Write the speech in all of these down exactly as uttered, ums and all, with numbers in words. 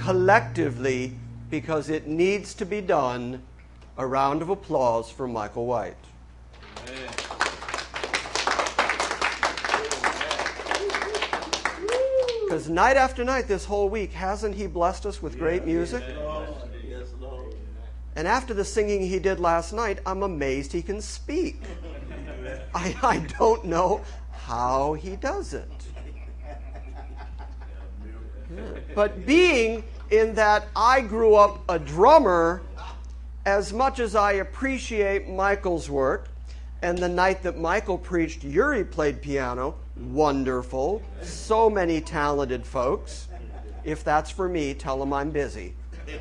collectively, because it needs to be done, a round of applause for Michael White. Because night after night this whole week, hasn't he blessed us with great music? And after the singing he did last night, I'm amazed he can speak. I, I don't know how he does it. Yeah. But being in that I grew up a drummer, as much as I appreciate Michael's work, and the night that Michael preached, Yuri played piano, wonderful, so many talented folks. If that's for me, tell them I'm busy.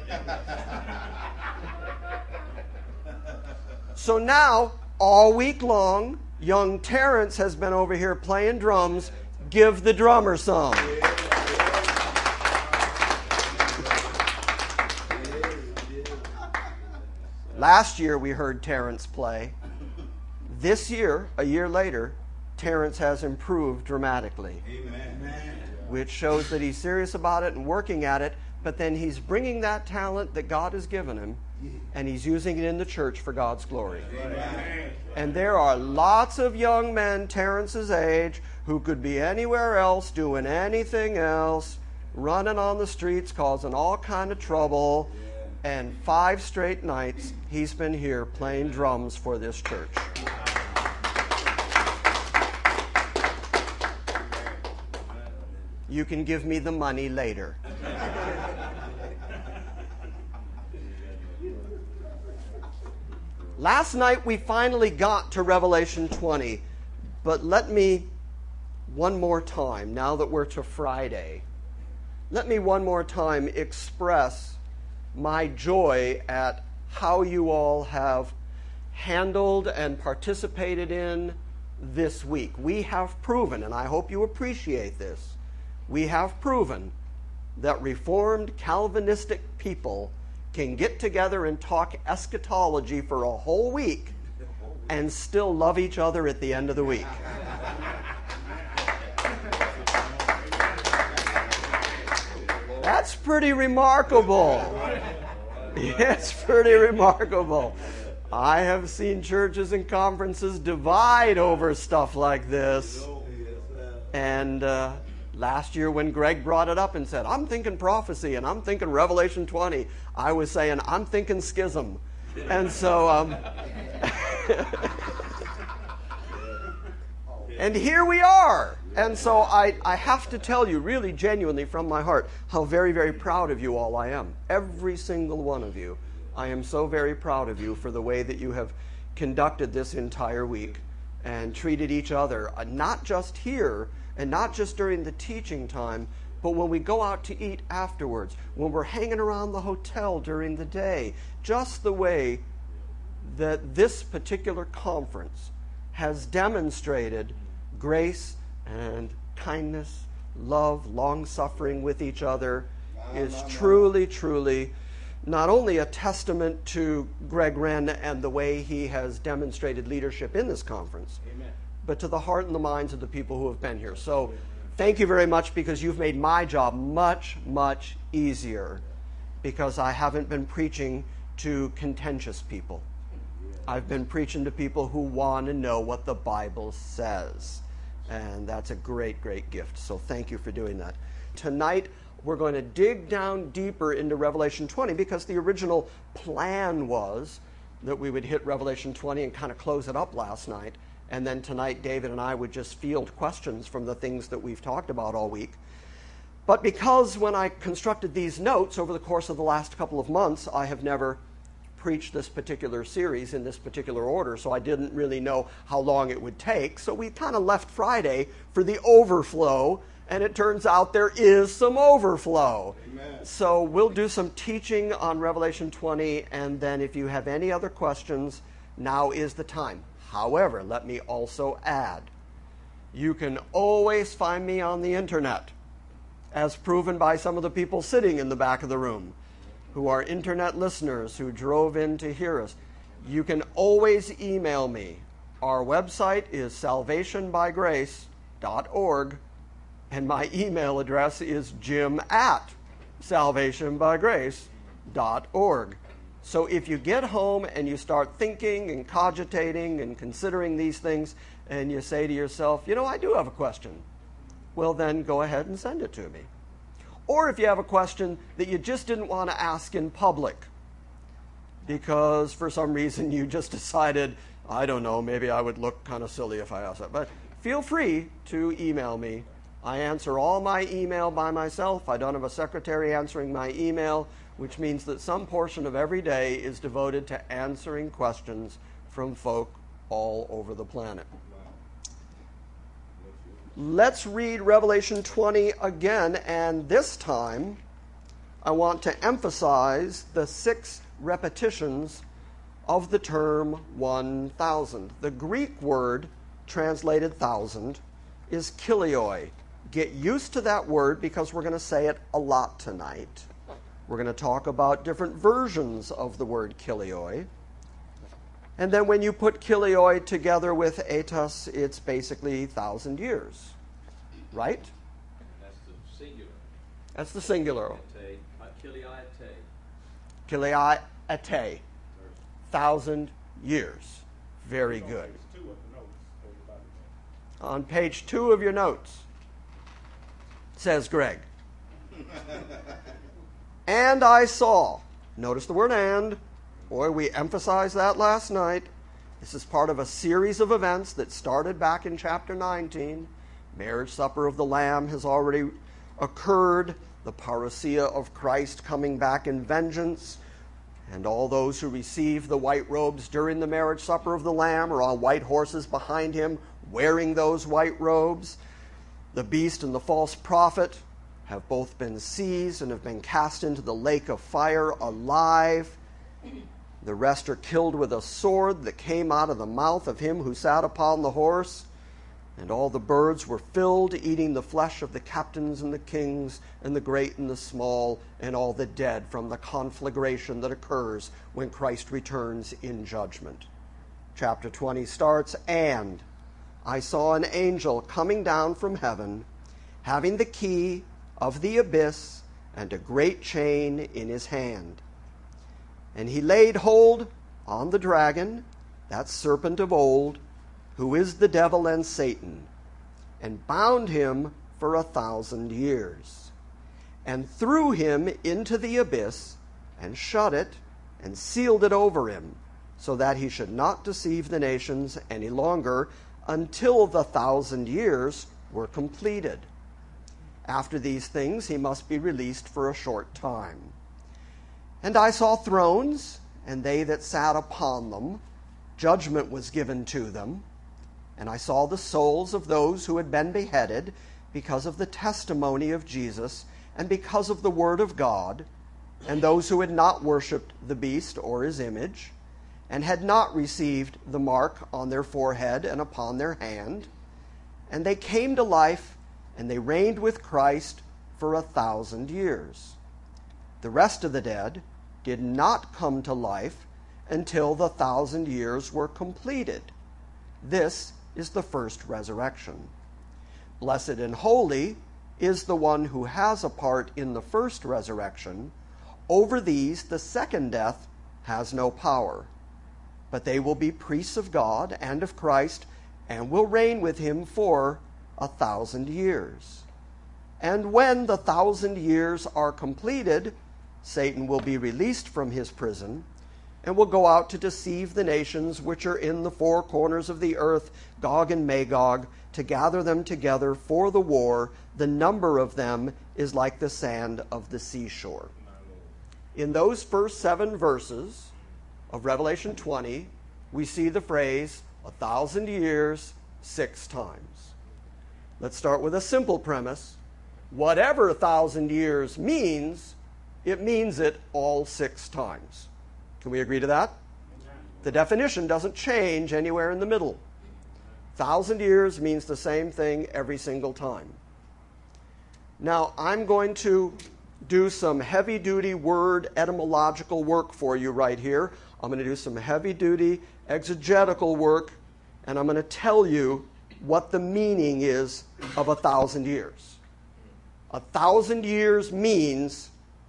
So now, all week long, young Terrence has been over here playing drums. Give the drummer some. Last year we heard Terrence play. This year, a year later, Terrence has improved dramatically. Amen. Which shows that he's serious about it and working at it, but then he's bringing that talent that God has given him and he's using it in the church for God's glory. Amen. And there are lots of young men Terrence's age who could be anywhere else, doing anything else, running on the streets, causing all kind of trouble. And five straight nights he's been here playing drums for this church. You can give me the money later. Last night we finally got to Revelation twenty, but let me one more time, now that we're to Friday, let me one more time express my joy at how you all have handled and participated in this week. We have proven, and I hope you appreciate this, we have proven that Reformed Calvinistic people can get together and talk eschatology for a whole week and still love each other at the end of the week. That's pretty remarkable. It's pretty remarkable. I have seen churches and conferences divide over stuff like this. And uh, last year when Greg brought it up and said, I'm thinking prophecy and I'm thinking Revelation twenty, I was saying, I'm thinking schism. And so, um, and here we are. And so I, I have to tell you really genuinely from my heart how very, very proud of you all I am. Every single one of you. I am so very proud of you for the way that you have conducted this entire week and treated each other, uh, not just here and not just during the teaching time, but when we go out to eat afterwards, when we're hanging around the hotel during the day, just the way that this particular conference has demonstrated grace and kindness, love, long-suffering with each other is truly, truly not only a testament to Greg Wren and the way he has demonstrated leadership in this conference, Amen. But to the heart and the minds of the people who have been here. So thank you very much, because you've made my job much, much easier, because I haven't been preaching to contentious people. I've been preaching to people who want to know what the Bible says. And that's a great, great gift. So thank you for doing that. Tonight, we're going to dig down deeper into Revelation twenty, because the original plan was that we would hit Revelation twenty and kind of close it up last night. And then tonight, David and I would just field questions from the things that we've talked about all week. But because when I constructed these notes over the course of the last couple of months, I have never preach this particular series in this particular order, so I didn't really know how long it would take. So we kind of left Friday for the overflow, and it turns out there is some overflow. Amen. So we'll do some teaching on Revelation twenty, and then if you have any other questions, now is the time. However, let me also add, you can always find me on the internet, as proven by some of the people sitting in the back of the room, who are internet listeners who drove in to hear us. You can always email me. Our website is salvation by grace dot org, and my email address is jim at salvation by grace dot org. So if you get home and you start thinking and cogitating and considering these things, and you say to yourself, you know, I do have a question, well, then go ahead and send it to me. Or if you have a question that you just didn't want to ask in public because for some reason you just decided, I don't know, maybe I would look kind of silly if I asked that. But feel free to email me. I answer all my email by myself. I don't have a secretary answering my email, which means that some portion of every day is devoted to answering questions from folk all over the planet. Let's read Revelation twenty again, and this time I want to emphasize the six repetitions of the term one thousand. The Greek word translated thousand is kilioi. Get used to that word because we're going to say it a lot tonight. We're going to talk about different versions of the word kilioi. And then when you put kilioi together with etos, it's basically thousand years, right? That's the singular. That's the singular. Kiliate. Kiliate. Thousand years. Very good. On page two of your notes, says Greg. And I saw, notice the word and, boy, we emphasized that last night. This is part of a series of events that started back in chapter nineteen. Marriage supper of the Lamb has already occurred. The parousia of Christ coming back in vengeance. And all those who receive the white robes during the marriage supper of the Lamb are on white horses behind him, wearing those white robes. The beast and the false prophet have both been seized and have been cast into the lake of fire alive. The rest are killed with a sword that came out of the mouth of him who sat upon the horse. And all the birds were filled, eating the flesh of the captains and the kings and the great and the small and all the dead from the conflagration that occurs when Christ returns in judgment. Chapter twenty starts, and I saw an angel coming down from heaven, having the key of the abyss and a great chain in his hand. And he laid hold on the dragon, that serpent of old, who is the devil and Satan, and bound him for a thousand years, and threw him into the abyss, and shut it, and sealed it over him, so that he should not deceive the nations any longer, until the thousand years were completed. After these things he must be released for a short time. And I saw thrones, and they that sat upon them. Judgment was given to them. And I saw the souls of those who had been beheaded because of the testimony of Jesus and because of the word of God, and those who had not worshipped the beast or his image, and had not received the mark on their forehead and upon their hand. And they came to life, and they reigned with Christ for a thousand years. The rest of the dead did not come to life until the thousand years were completed. This is the first resurrection. Blessed and holy is the one who has a part in the first resurrection. Over these the second death has no power. But they will be priests of God and of Christ, and will reign with him for a thousand years. And when the thousand years are completed, Satan will be released from his prison, and will go out to deceive the nations which are in the four corners of the earth, Gog and Magog, to gather them together for the war. The number of them is like the sand of the seashore. In those first seven verses of Revelation twenty, we see the phrase, a thousand years, six times. Let's start with a simple premise. Whatever a thousand years means, it means it all six times. Can we agree to that? The definition doesn't change anywhere in the middle. Thousand years means the same thing every single time. Now, I'm going to do some heavy-duty word etymological work for you right here. I'm going to do some heavy-duty exegetical work, and I'm going to tell you what the meaning is of a thousand years. A thousand years means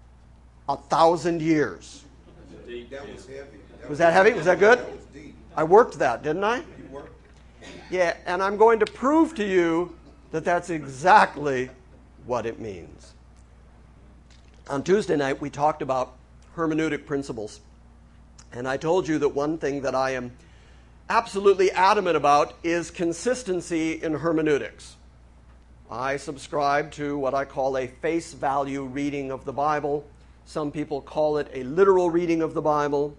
A thousand years. That was heavy. That Was that heavy? Was that good? That was deep. I worked that, didn't I? You worked. Yeah, and I'm going to prove to you that that's exactly what it means. On Tuesday night, we talked about hermeneutic principles. And I told you that one thing that I am absolutely adamant about is consistency in hermeneutics. I subscribe to what I call a face value reading of the Bible. Some people call it a literal reading of the Bible.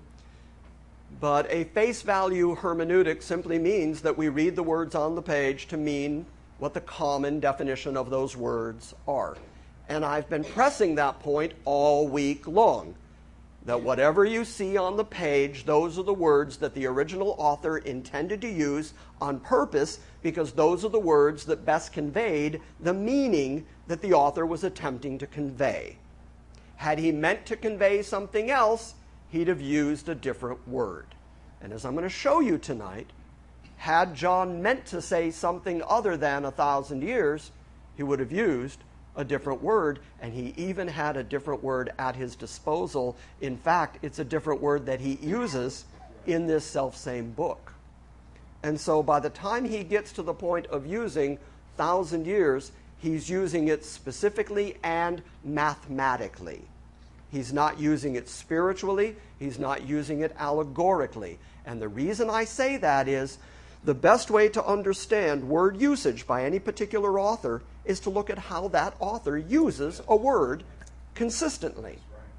But a face value hermeneutic simply means that we read the words on the page to mean what the common definition of those words are. And I've been pressing that point all week long, that whatever you see on the page, those are the words that the original author intended to use on purpose, because those are the words that best conveyed the meaning that the author was attempting to convey. Had he meant to convey something else, he'd have used a different word. And as I'm going to show you tonight, had John meant to say something other than a thousand years, he would have used a different word, and he even had a different word at his disposal. In fact, it's a different word that he uses in this selfsame book. And so by the time he gets to the point of using thousand years, he's using it specifically and mathematically. He's not using it spiritually. He's not using it allegorically. And the reason I say that is the best way to understand word usage by any particular author is to look at how that author uses a word consistently.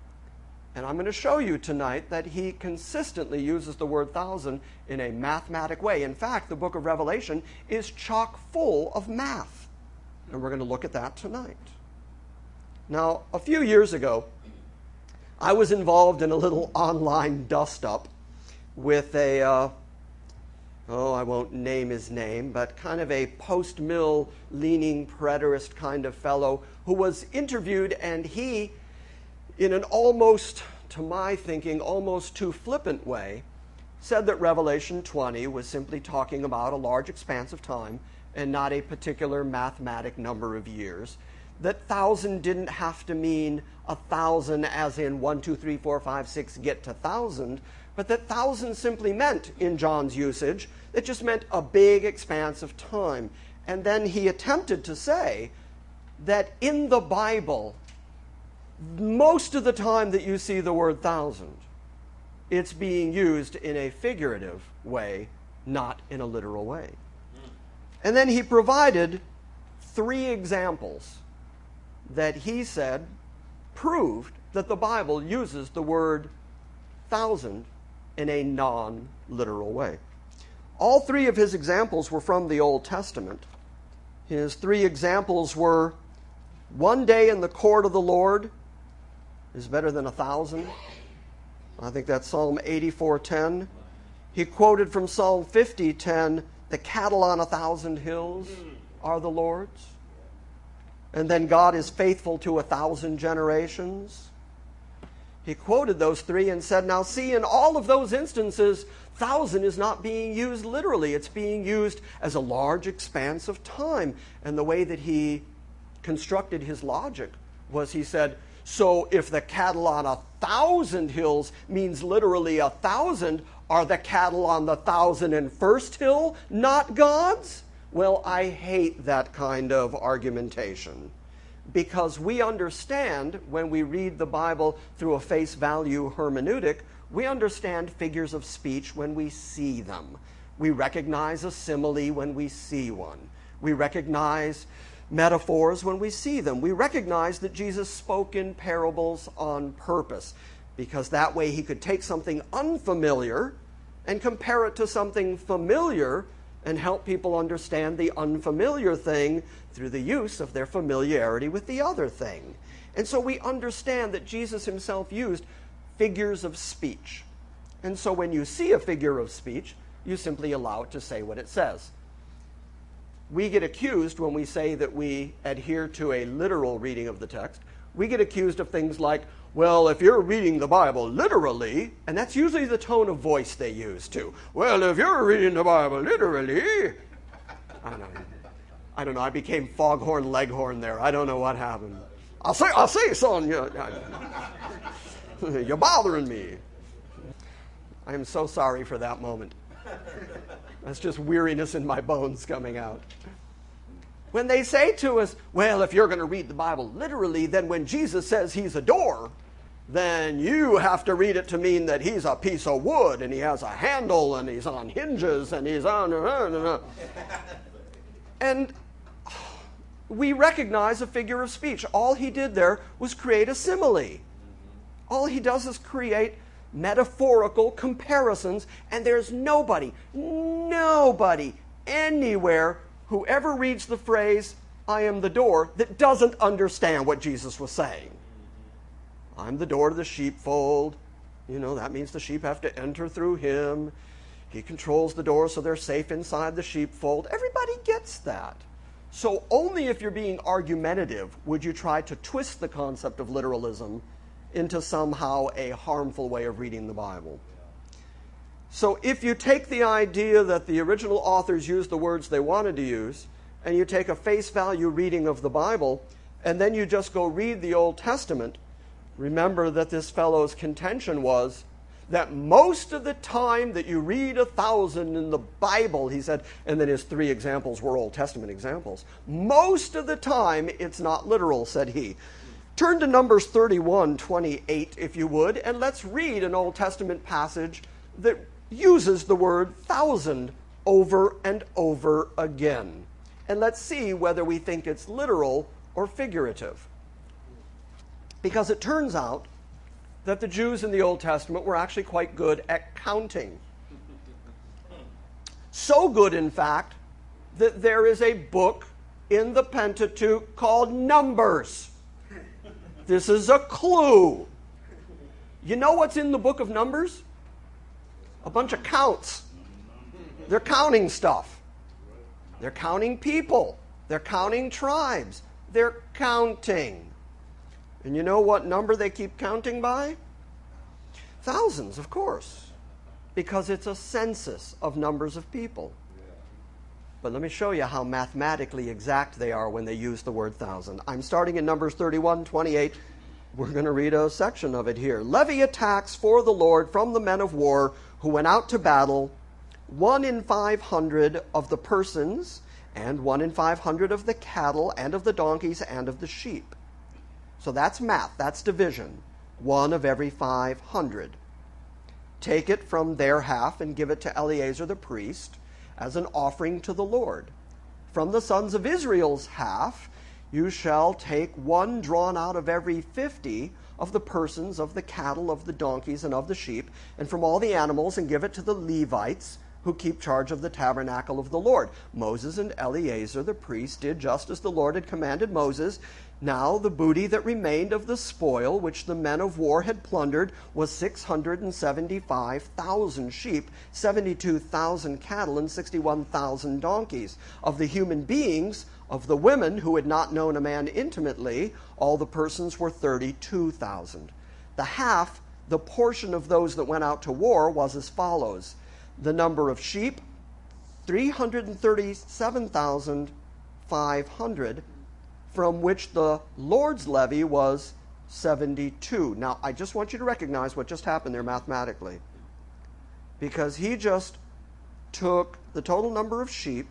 And I'm going to show you tonight that he consistently uses the word thousand in a mathematic way. In fact, the book of Revelation is chock full of math. And we're going to look at that tonight. Now, a few years ago, I was involved in a little online dust-up with a, uh, oh, I won't name his name, but kind of a post-mill leaning preterist kind of fellow who was interviewed, and he, in an almost, to my thinking, almost too flippant way, said that Revelation twenty was simply talking about a large expanse of time and not a particular mathematic number of years. That thousand didn't have to mean a thousand as in one, two, three, four, five, six, get to thousand, but that thousand simply meant, in John's usage, it just meant a big expanse of time. And then he attempted to say that in the Bible, most of the time that you see the word thousand, it's being used in a figurative way, not in a literal way. And then he provided three examples that he said proved that the Bible uses the word thousand in a non-literal way. All three of his examples were from the Old Testament. His three examples were, one day in the court of the Lord is better than a thousand. I think that's Psalm eighty-four ten. He quoted from Psalm fifty ten, the cattle on a thousand hills are the Lord's. And then God is faithful to a thousand generations. He quoted those three and said, now see, in all of those instances, thousand is not being used literally. It's being used as a large expanse of time. And the way that he constructed his logic was he said, so if the cattle on a thousand hills means literally a thousand, are the cattle on the thousand and first hill not God's? Well, I hate that kind of argumentation, because we understand when we read the Bible through a face value hermeneutic, we understand figures of speech when we see them. We recognize a simile when we see one. We recognize metaphors when we see them. We recognize that Jesus spoke in parables on purpose, because that way he could take something unfamiliar and compare it to something familiar and help people understand the unfamiliar thing through the use of their familiarity with the other thing. And so we understand that Jesus himself used figures of speech. And so when you see a figure of speech, you simply allow it to say what it says. We get accused when we say that we adhere to a literal reading of the text. We get accused of things like, well, if you're reading the Bible literally, and that's usually the tone of voice they use too. Well, if you're reading the Bible literally, I don't know. I don't know. I became foghorn leghorn there. I don't know what happened. I say, I say, son, you, you're bothering me. I am so sorry for that moment. That's just weariness in my bones coming out. When they say to us, well, if you're going to read the Bible literally, then when Jesus says he's a door, then you have to read it to mean that he's a piece of wood and he has a handle and he's on hinges and he's on... Uh, uh, uh. And we recognize a figure of speech. All he did there was create a simile. All he does is create metaphorical comparisons, and there's nobody, nobody anywhere who ever reads the phrase, I am the door, that doesn't understand what Jesus was saying. I'm the door to the sheepfold. You know, that means the sheep have to enter through him. He controls the door so they're safe inside the sheepfold. Everybody gets that. So only if you're being argumentative would you try to twist the concept of literalism into somehow a harmful way of reading the Bible. So if you take the idea that the original authors used the words they wanted to use, and you take a face value reading of the Bible, and then you just go read the Old Testament, remember that this fellow's contention was that most of the time that you read a thousand in the Bible, he said, and then his three examples were Old Testament examples, most of the time it's not literal, said he. Turn to Numbers thirty-one twenty-eight, if you would, and let's read an Old Testament passage that uses the word thousand over and over again. And let's see whether we think it's literal or figurative. Because it turns out that the Jews in the Old Testament were actually quite good at counting. So good, in fact, that there is a book in the Pentateuch called Numbers. This is a clue. You know what's in the book of Numbers? A bunch of counts. They're counting stuff. They're counting people. They're counting tribes. They're counting. And you know what number they keep counting by? Thousands, of course. Because it's a census of numbers of people. But let me show you how mathematically exact they are when they use the word thousand. I'm starting in Numbers thirty-one twenty-eight. We're going to read a section of it here. Levy a tax for the Lord from the men of war who went out to battle, one in five hundred of the persons, and one in five hundred of the cattle, and of the donkeys, and of the sheep. So that's math, that's division. One of every five hundred. Take it from their half and give it to Eleazar the priest as an offering to the Lord. From the sons of Israel's half, you shall take one drawn out of every fifty of the persons, of the cattle, of the donkeys, and of the sheep, and from all the animals, and give it to the Levites, who keep charge of the tabernacle of the Lord. Moses and Eleazar the priest did just as the Lord had commanded Moses. Now the booty that remained of the spoil which the men of war had plundered was six hundred seventy-five thousand sheep, seventy-two thousand cattle, and sixty-one thousand donkeys. Of the human beings, of the women who had not known a man intimately, all the persons were thirty-two thousand. The half, the portion of those that went out to war, was as follows. The number of sheep, three hundred thirty-seven thousand five hundred, from which the Lord's levy was seventy-two. Now, I just want you to recognize what just happened there mathematically. Because he just took the total number of sheep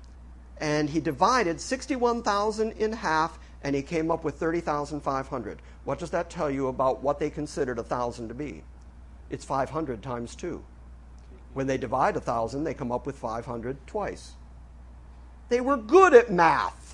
and he divided sixty-one thousand in half, and he came up with thirty thousand five hundred. What does that tell you about what they considered a thousand to be? It's five hundred times two. When they divide a thousand, they come up with five hundred twice. They were good at math.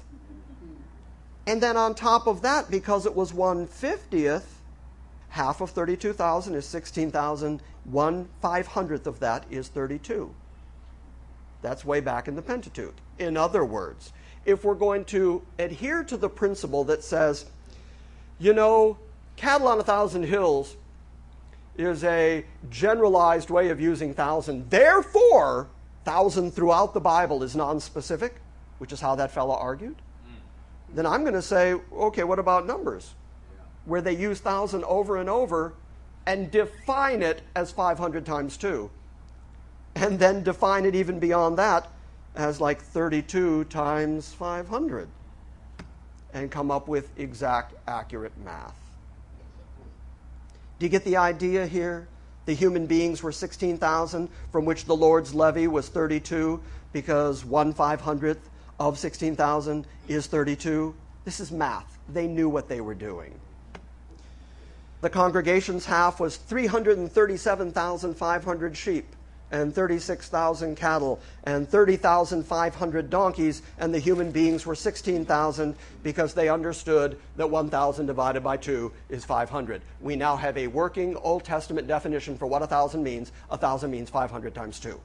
And then on top of that, because it was one fiftieth, half of thirty-two thousand is sixteen thousand. One five hundredth of that is thirty-two. That's way back in the Pentateuch. In other words, if we're going to adhere to the principle that says, you know, cattle on a thousand hills is a generalized way of using thousand. Therefore, thousand throughout the Bible is non-specific, which is how that fellow argued. Then I'm going to say, okay, what about Numbers? Where they use thousand over and over and define it as five hundred times two. And then define it even beyond that as like thirty-two times five hundred. and come up with exact, accurate math. Do you get the idea here? The human beings were sixteen thousand, from which the Lord's levy was thirty-two, because one five hundredth of sixteen thousand is thirty-two. This is math. They knew what they were doing. The congregation's half was three hundred thirty-seven thousand five hundred sheep, and thirty-six thousand cattle, and thirty thousand five hundred donkeys, and the human beings were sixteen thousand, because they understood that one thousand divided by two is five hundred. We now have a working Old Testament definition for what one thousand means. one thousand means five hundred times two.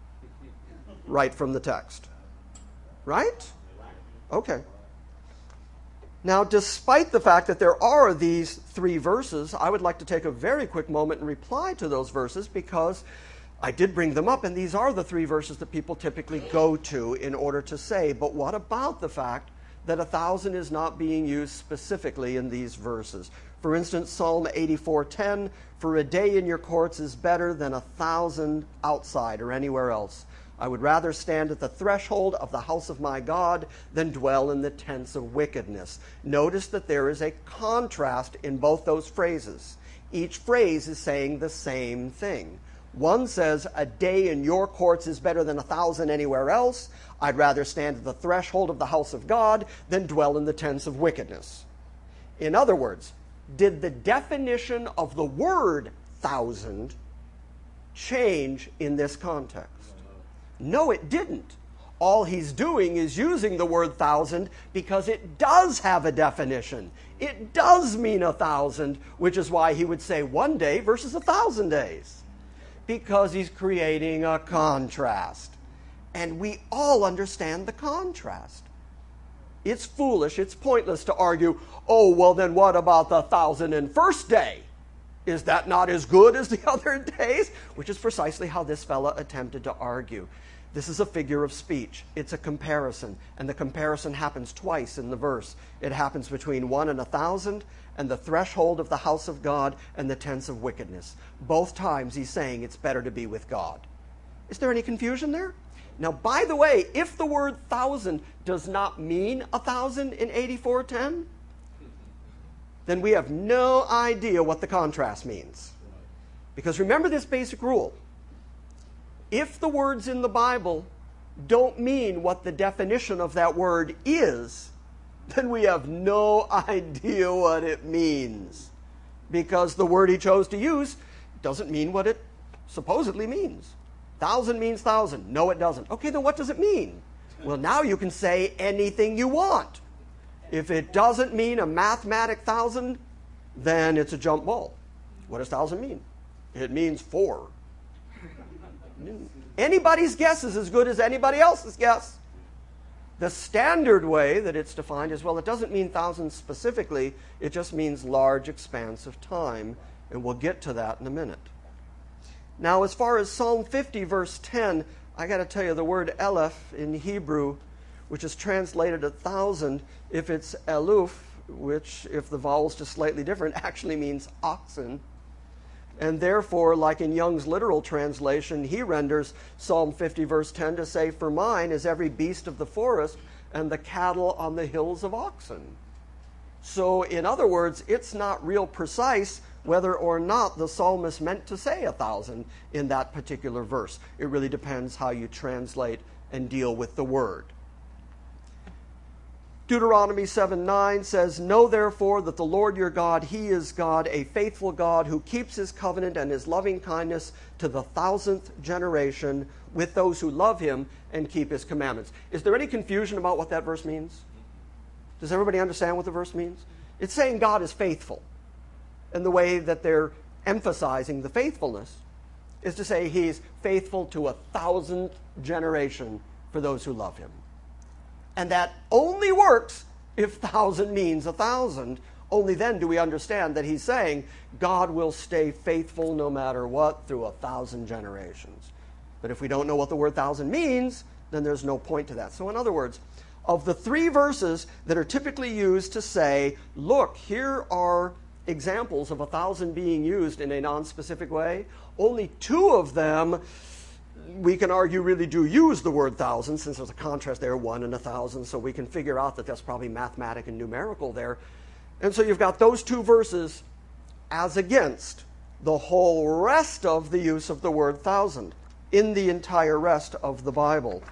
Right from the text. Right? Okay. Now, despite the fact that there are these three verses, I would like to take a very quick moment and reply to those verses, because I did bring them up, and these are the three verses that people typically go to in order to say, but what about the fact that a thousand is not being used specifically in these verses? For instance, Psalm eighty-four ten, "For a day in your courts is better than a thousand outside or anywhere else. I would rather stand at the threshold of the house of my God than dwell in the tents of wickedness." Notice that there is a contrast in both those phrases. Each phrase is saying the same thing. One says, a day in your courts is better than a thousand anywhere else. I'd rather stand at the threshold of the house of God than dwell in the tents of wickedness. In other words, did the definition of the word thousand change in this context? No, it didn't. All he's doing is using the word thousand because it does have a definition. It does mean a thousand, which is why he would say one day versus a thousand days. Because he's creating a contrast. And we all understand the contrast. It's foolish, it's pointless to argue, oh, well then what about the thousand and first day? Is that not as good as the other days? Which is precisely how this fella attempted to argue. This is a figure of speech. It's a comparison. And the comparison happens twice in the verse. It happens between one and a thousand, and the threshold of the house of God and the tents of wickedness. Both times he's saying it's better to be with God. Is there any confusion there? Now, by the way, if the word thousand does not mean a thousand in eighty-four ten, then we have no idea what the contrast means. Because remember this basic rule. If the words in the Bible don't mean what the definition of that word is, then we have no idea what it means. Because the word he chose to use doesn't mean what it supposedly means. Thousand means thousand. No, it doesn't. Okay, then what does it mean? Well, now you can say anything you want. If it doesn't mean a mathematic thousand, then it's a jump ball. What does thousand mean? It means four. Anybody's guess is as good as anybody else's guess. The standard way that it's defined is, well, it doesn't mean thousands specifically. It just means large expanse of time. And we'll get to that in a minute. Now, as far as Psalm fifty, verse ten, I got to tell you, the word Eleph in Hebrew, which is translated a thousand, if it's Eluf, which, if the vowel's just slightly different, actually means oxen. And therefore, like in Young's literal translation, he renders Psalm fifty, verse ten to say, "For mine is every beast of the forest and the cattle on the hills of oxen." So, in other words, it's not real precise whether or not the psalmist meant to say a thousand in that particular verse. It really depends how you translate and deal with the word. Deuteronomy seven nine says, "Know therefore that the Lord your God, he is God, a faithful God, who keeps his covenant and his loving kindness to the thousandth generation with those who love him and keep his commandments." Is there any confusion about what that verse means? Does everybody understand what the verse means? It's saying God is faithful. And the way that they're emphasizing the faithfulness is to say he's faithful to a thousandth generation for those who love him. And that only works if thousand means a thousand. Only then do we understand that he's saying God will stay faithful no matter what through a thousand generations. But if we don't know what the word thousand means, then there's no point to that. So in other words, of the three verses that are typically used to say, look, here are examples of a thousand being used in a non-specific way, only two of them we can argue really do use the word thousand, since there's a contrast there, one and a thousand, so we can figure out that that's probably mathematic and numerical there. And so you've got those two verses as against the whole rest of the use of the word thousand in the entire rest of the Bible.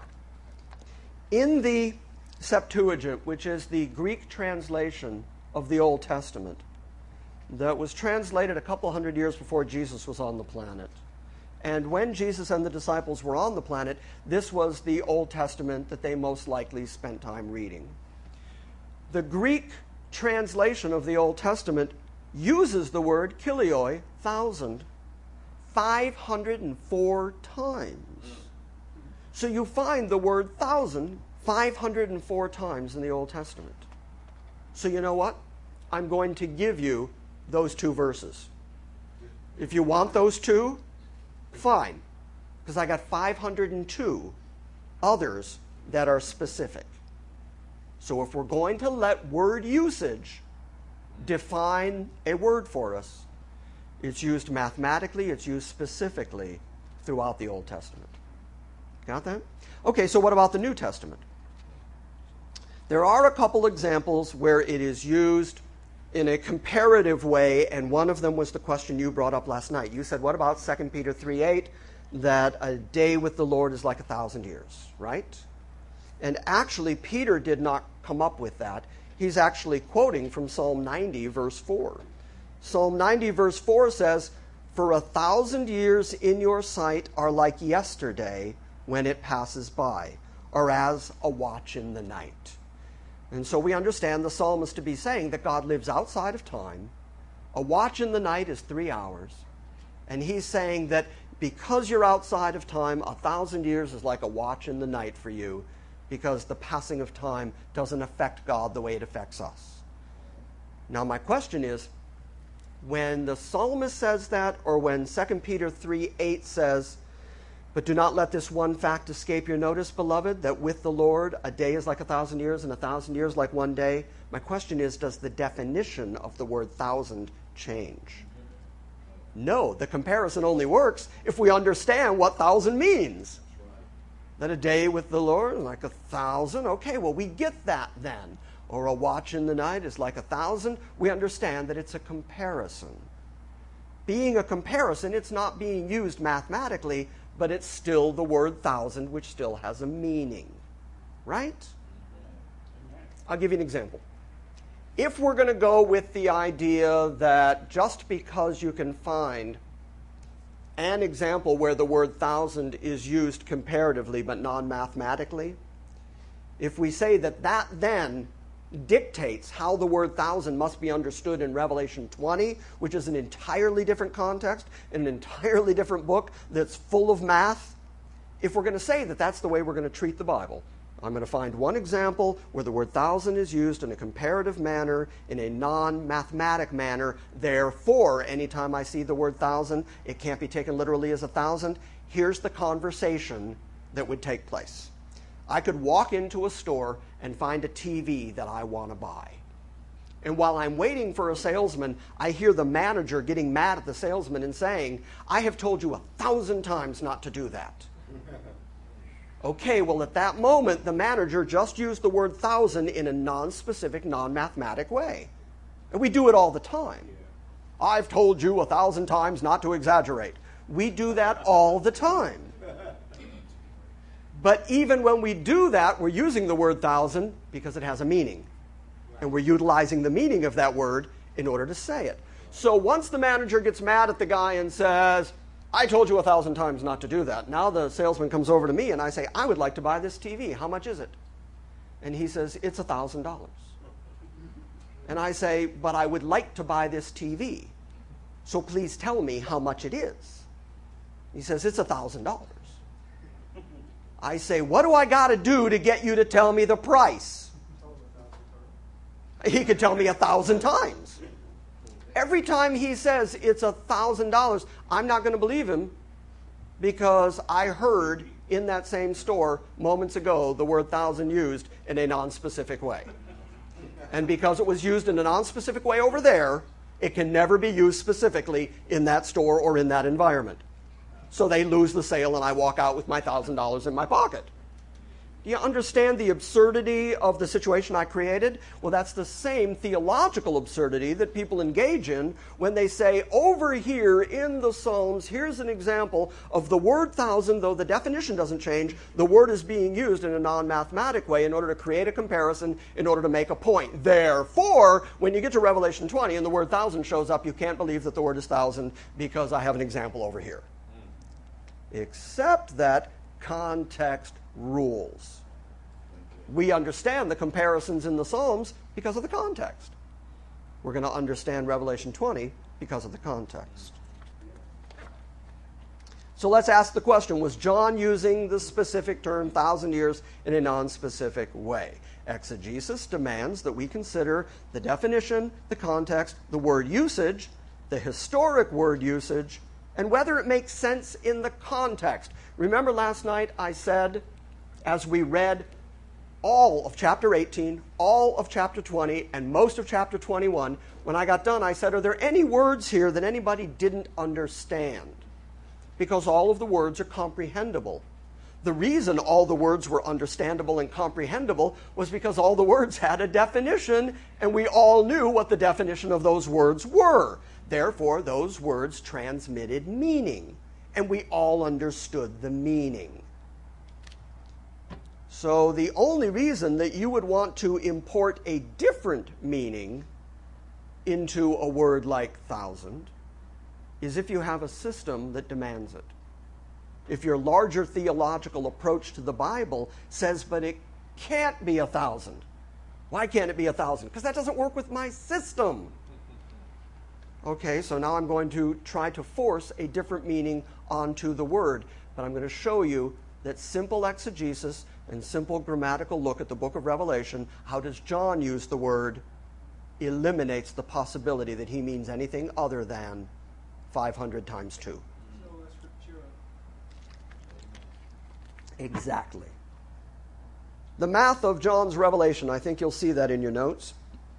In the Septuagint, which is the Greek translation of the Old Testament, that was translated a couple hundred years before Jesus was on the planet. And when Jesus and the disciples were on the planet, this was the Old Testament that they most likely spent time reading. The Greek translation of the Old Testament uses the word kilioi, thousand, five hundred four times. So you find the word thousand five hundred four times in the Old Testament. So you know what? I'm going to give you those two verses. If you want those two, fine, because I got five hundred two others that are specific. So if we're going to let word usage define a word for us, it's used mathematically, it's used specifically throughout the Old Testament. Got that? Okay, so what about the New Testament? There are a couple examples where it is used in a comparative way, and one of them was the question you brought up last night. You said, what about Second Peter three eight, that a day with the Lord is like a thousand years, right? And actually, Peter did not come up with that. He's actually quoting from Psalm ninety, verse four. Psalm ninety, verse four says, "For a thousand years in your sight are like yesterday when it passes by, or as a watch in the night." And so we understand the psalmist to be saying that God lives outside of time. A watch in the night is three hours. And he's saying that because you're outside of time, a thousand years is like a watch in the night for you, because the passing of time doesn't affect God the way it affects us. Now my question is, when the psalmist says that, or when Second Peter three eight says, "But do not let this one fact escape your notice, beloved, that with the Lord a day is like a thousand years and a thousand years like one day," my question is, does the definition of the word thousand change? No, the comparison only works if we understand what thousand means. That a day with the Lord is like a thousand. Okay, well, we get that then. Or a watch in the night is like a thousand. We understand that it's a comparison. Being a comparison, it's not being used mathematically, but it's still the word thousand, which still has a meaning. Right? I'll give you an example. If we're going to go with the idea that just because you can find an example where the word thousand is used comparatively but non-mathematically, if we say that that then dictates how the word thousand must be understood in Revelation twenty, which is an entirely different context, in an entirely different book that's full of math, if we're going to say that that's the way we're going to treat the Bible, I'm going to find one example where the word thousand is used in a comparative manner, in a non-mathematic manner. Therefore, anytime I see the word thousand, it can't be taken literally as a thousand. Here's the conversation that would take place. I could walk into a store and find a T V that I want to buy. And while I'm waiting for a salesman, I hear the manager getting mad at the salesman and saying, "I have told you a thousand times not to do that." Okay, well, at that moment, the manager just used the word thousand in a non-specific, non-mathematic way. And we do it all the time. I've told you a thousand times not to exaggerate. We do that all the time. But even when we do that, we're using the word thousand because it has a meaning. And we're utilizing the meaning of that word in order to say it. So once the manager gets mad at the guy and says, "I told you a thousand times not to do that," now the salesman comes over to me and I say, "I would like to buy this T V. How much is it?" And he says, "It's a thousand dollars." And I say, "But I would like to buy this T V. So please tell me how much it is." He says, "It's a thousand dollars." I say, "What do I got to do to get you to tell me the price?" He could tell me a thousand times. Every time he says it's a thousand dollars, I'm not going to believe him, because I heard in that same store moments ago the word thousand used in a non-specific way. And because it was used in a non-specific way over there, it can never be used specifically in that store or in that environment. So they lose the sale and I walk out with my one thousand dollars in my pocket. Do you understand the absurdity of the situation I created? Well, that's the same theological absurdity that people engage in when they say, over here in the Psalms, here's an example of the word thousand, though the definition doesn't change, the word is being used in a non-mathematic way in order to create a comparison, in order to make a point. Therefore, when you get to Revelation twenty and the word thousand shows up, you can't believe that the word is thousand because I have an example over here. Except that context rules. We understand the comparisons in the Psalms because of the context. We're going to understand Revelation twenty because of the context. So let's ask the question, was John using the specific term thousand years in a non-specific way? Exegesis demands that we consider the definition, the context, the word usage, the historic word usage, and whether it makes sense in the context. Remember last night I said, as we read all of chapter eighteen, all of chapter twenty, and most of chapter twenty-one, when I got done, I said, are there any words here that anybody didn't understand? Because all of the words are comprehensible. The reason all the words were understandable and comprehensible was because all the words had a definition, and we all knew what the definition of those words were. Therefore, those words transmitted meaning, and we all understood the meaning. So the only reason that you would want to import a different meaning into a word like thousand is if you have a system that demands it. If your larger theological approach to the Bible says, but it can't be a thousand. Why can't it be a thousand? Because that doesn't work with my system. Okay, so now I'm going to try to force a different meaning onto the word. But I'm going to show you that simple exegesis and simple grammatical look at the book of Revelation, how does John use the word, eliminates the possibility that he means anything other than five hundred times two. Exactly. The math of John's Revelation, I think you'll see that in your notes.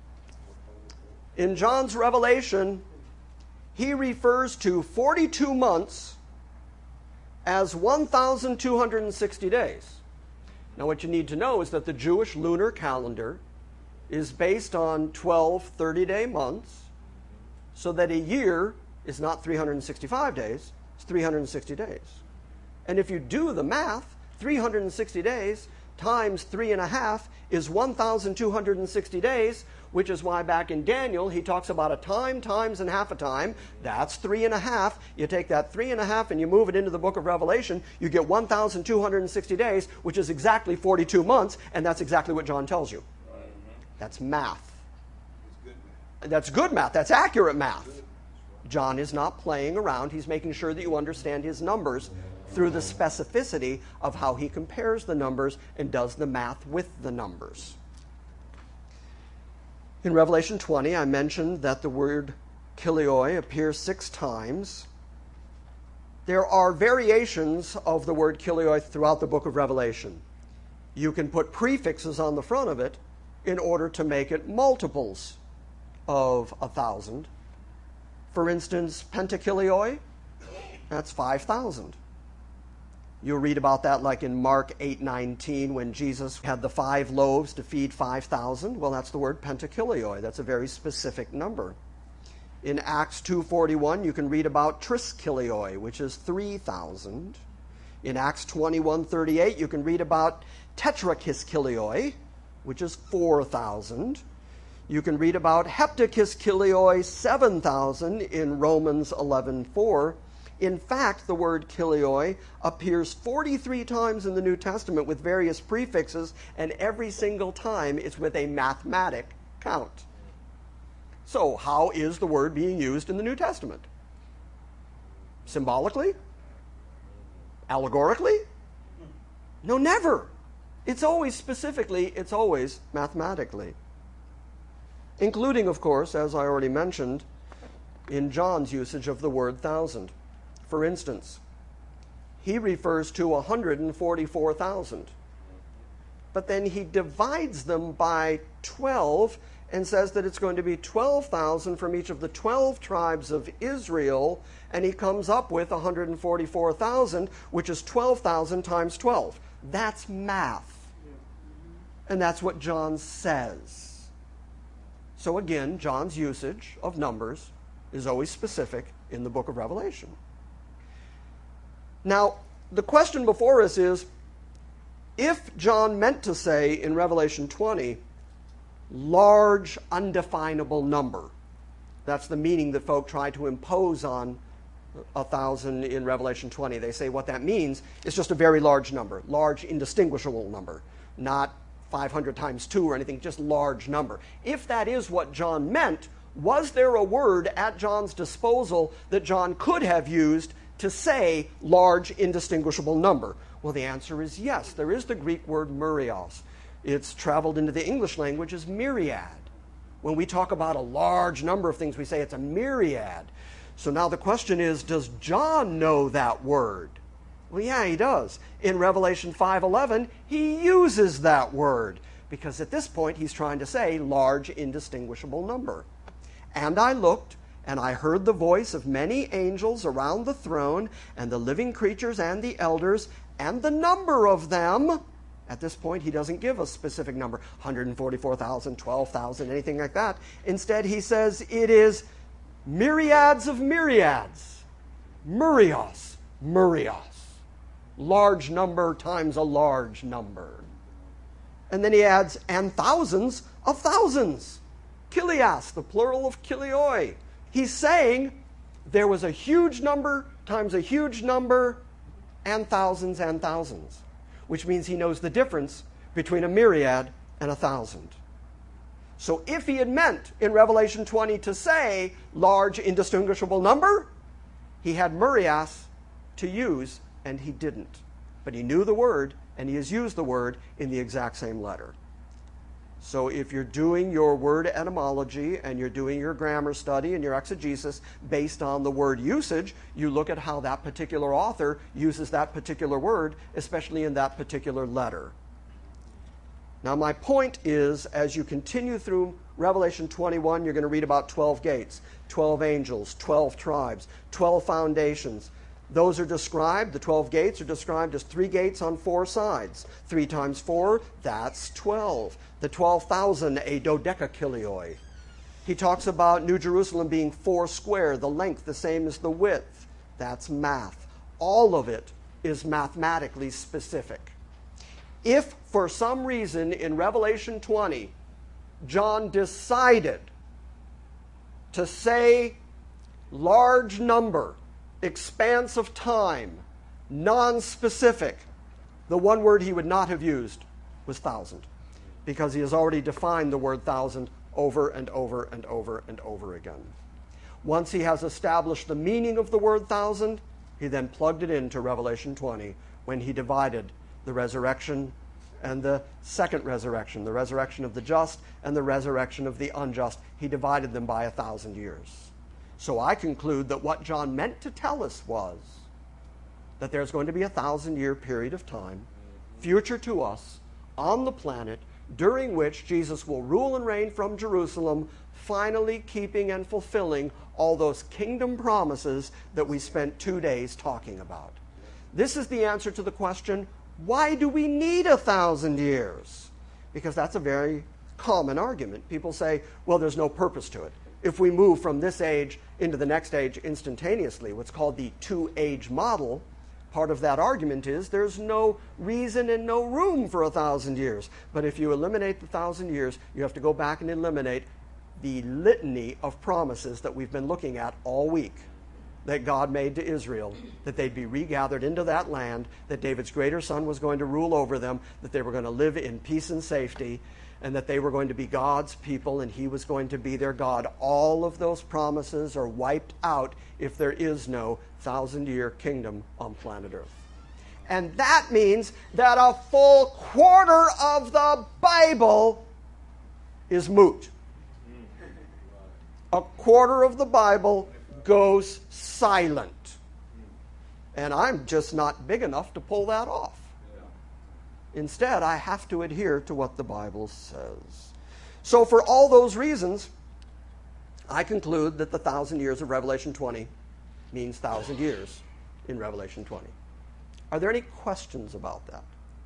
In John's Revelation, he refers to forty-two months as one thousand two hundred sixty days. Now, what you need to know is that the Jewish lunar calendar is based on twelve thirty-day months, so that a year is not three hundred sixty-five days, it's three hundred sixty days. And if you do the math, three hundred sixty days times three and a half is one thousand two hundred sixty days, which is why back in Daniel he talks about a time, times, and half a time. That's three and a half. You take that three and a half and you move it into the book of Revelation, you get one thousand two hundred sixty days, which is exactly forty-two months, and that's exactly what John tells you. That's math. That's good math. That's accurate math. John is not playing around. He's making sure that you understand his numbers through the specificity of how he compares the numbers and does the math with the numbers. In Revelation twenty, I mentioned that the word kilioi appears six times. There are variations of the word kilioi throughout the book of Revelation. You can put prefixes on the front of it in order to make it multiples of a thousand. For instance, pentakilioi, that's five thousand. You'll read about that like in Mark eight nineteen when Jesus had the five loaves to feed five thousand. Well, that's the word pentakilioi. That's a very specific number. In Acts two forty-one, you can read about triskilioi, which is three thousand. In Acts twenty-one thirty-eight, you can read about tetrakiskilioi, which is four thousand. You can read about heptakiskilioi, seven thousand, in Romans eleven four. In fact, the word kilioi appears forty-three times in the New Testament with various prefixes, and every single time it's with a mathematic count. So, how is the word being used in the New Testament? Symbolically? Allegorically? No, never. It's always specifically, it's always mathematically. Including, of course, as I already mentioned, in John's usage of the word thousand. For instance, he refers to one hundred forty-four thousand. but then he divides them by twelve and says that it's going to be twelve thousand from each of the twelve tribes of Israel, and he comes up with one hundred forty-four thousand, which is twelve thousand times twelve. That's math. And that's what John says. So again, John's usage of numbers is always specific in the book of Revelation. Now, the question before us is, if John meant to say in Revelation twenty, large, undefinable number, that's the meaning that folk try to impose on a thousand in Revelation twenty. They say what that means is just a very large number, large, indistinguishable number, not five hundred times two or anything, just large number. If that is what John meant, was there a word at John's disposal that John could have used to say large, indistinguishable number? Well, the answer is yes. There is the Greek word myrios. It's traveled into the English language as myriad. When we talk about a large number of things, we say it's a myriad. So now the question is, does John know that word? Well, yeah, he does. In Revelation five eleven, he uses that word, because at this point he's trying to say large, indistinguishable number. And I looked, and I heard the voice of many angels around the throne, and the living creatures and the elders, and the number of them. At this point, he doesn't give a specific number, one hundred forty-four thousand, twelve thousand, anything like that. Instead, he says it is myriads of myriads. Myrios, myrios. Large number times a large number. And then he adds, and thousands of thousands. Kilias, the plural of kilioi. He's saying there was a huge number times a huge number and thousands and thousands, which means he knows the difference between a myriad and a thousand. So if he had meant in Revelation twenty to say large, indistinguishable number, he had myrias to use, and he didn't. But he knew the word, and he has used the word in the exact same letter. So if you're doing your word etymology and you're doing your grammar study and your exegesis based on the word usage, you look at how that particular author uses that particular word, especially in that particular letter. Now my point is, as you continue through Revelation twenty-one, you're going to read about twelve gates, twelve angels, twelve tribes, twelve foundations. Those are described, the twelve gates are described as three gates on four sides. Three times four, that's twelve. The twelve thousand, a dodecakilioi. He talks about New Jerusalem being four square, the length the same as the width. That's math. All of it is mathematically specific. If for some reason in Revelation twenty, John decided to say large number, expanse of time, non-specific, the one word he would not have used was thousand, because he has already defined the word thousand over and over and over and over again. Once he has established the meaning of the word thousand, he then plugged it into Revelation twenty when he divided the resurrection and the second resurrection, the resurrection of the just and the resurrection of the unjust. He divided them by a thousand years. So I conclude that what John meant to tell us was that there's going to be a thousand-year period of time, future to us, on the planet, during which Jesus will rule and reign from Jerusalem, finally keeping and fulfilling all those kingdom promises that we spent two days talking about. This is the answer to the question, why do we need a thousand years? Because that's a very common argument. People say, well, there's no purpose to it. If we move from this age into the next age instantaneously, what's called the two-age model, part of that argument is there's no reason and no room for a thousand years. But if you eliminate the thousand years, you have to go back and eliminate the litany of promises that we've been looking at all week that God made to Israel, that they'd be regathered into that land, that David's greater son was going to rule over them, that they were going to live in peace and safety, and that they were going to be God's people and he was going to be their God. All of those promises are wiped out if there is no thousand-year kingdom on planet Earth. And that means that a full quarter of the Bible is moot. A quarter of the Bible goes silent. And I'm just not big enough to pull that off. Instead, I have to adhere to what the Bible says. So for all those reasons, I conclude that the thousand years of Revelation twenty means thousand years in Revelation twenty. Are there any questions about that?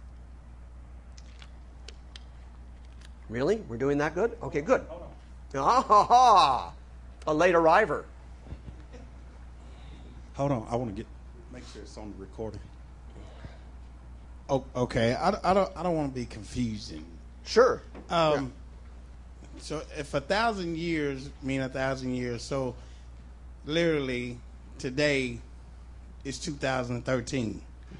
Really? We're doing that good? Okay, good. Ah, ha, ha. A late arriver. Hold on. I want to get make sure it's on the recording. Oh, okay. I, I don't I don't want to be confusing. Sure. Um, yeah. So if a thousand years mean a thousand years, so literally today is two thousand thirteen.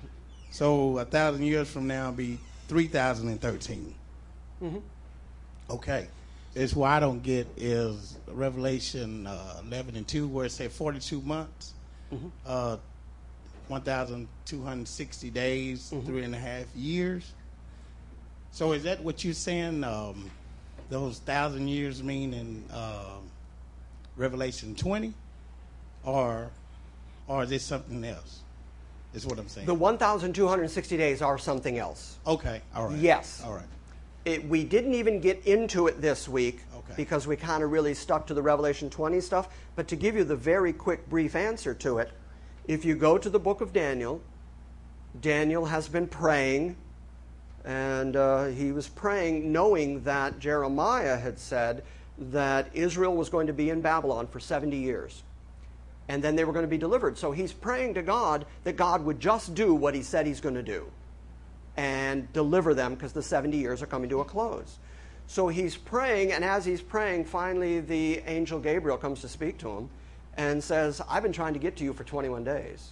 So a thousand years from now will be three thousand thirteen. Mm-hmm. Okay. It's what I don't get is Revelation uh, eleven and two, where it says forty-two months, mm-hmm. uh, one thousand two hundred sixty days, mm-hmm. three and a half years. So is that what you're saying? Um, those thousand years mean in uh, Revelation twenty, or or is it something else? Is what I'm saying. The one thousand two hundred sixty days are something else. Okay. All right. Yes. All right. It, we didn't even get into it this week okay. because we kind of really stuck to the Revelation twenty stuff. But to give you the very quick, brief answer to it, if you go to the book of Daniel, Daniel has been praying, and uh, he was praying knowing that Jeremiah had said that Israel was going to be in Babylon for seventy years. And then they were going to be delivered. So he's praying to God that God would just do what he said he's going to do and deliver them, because the seventy years are coming to a close. So he's praying, and as he's praying, finally the angel Gabriel comes to speak to him and says, I've been trying to get to you for twenty-one days,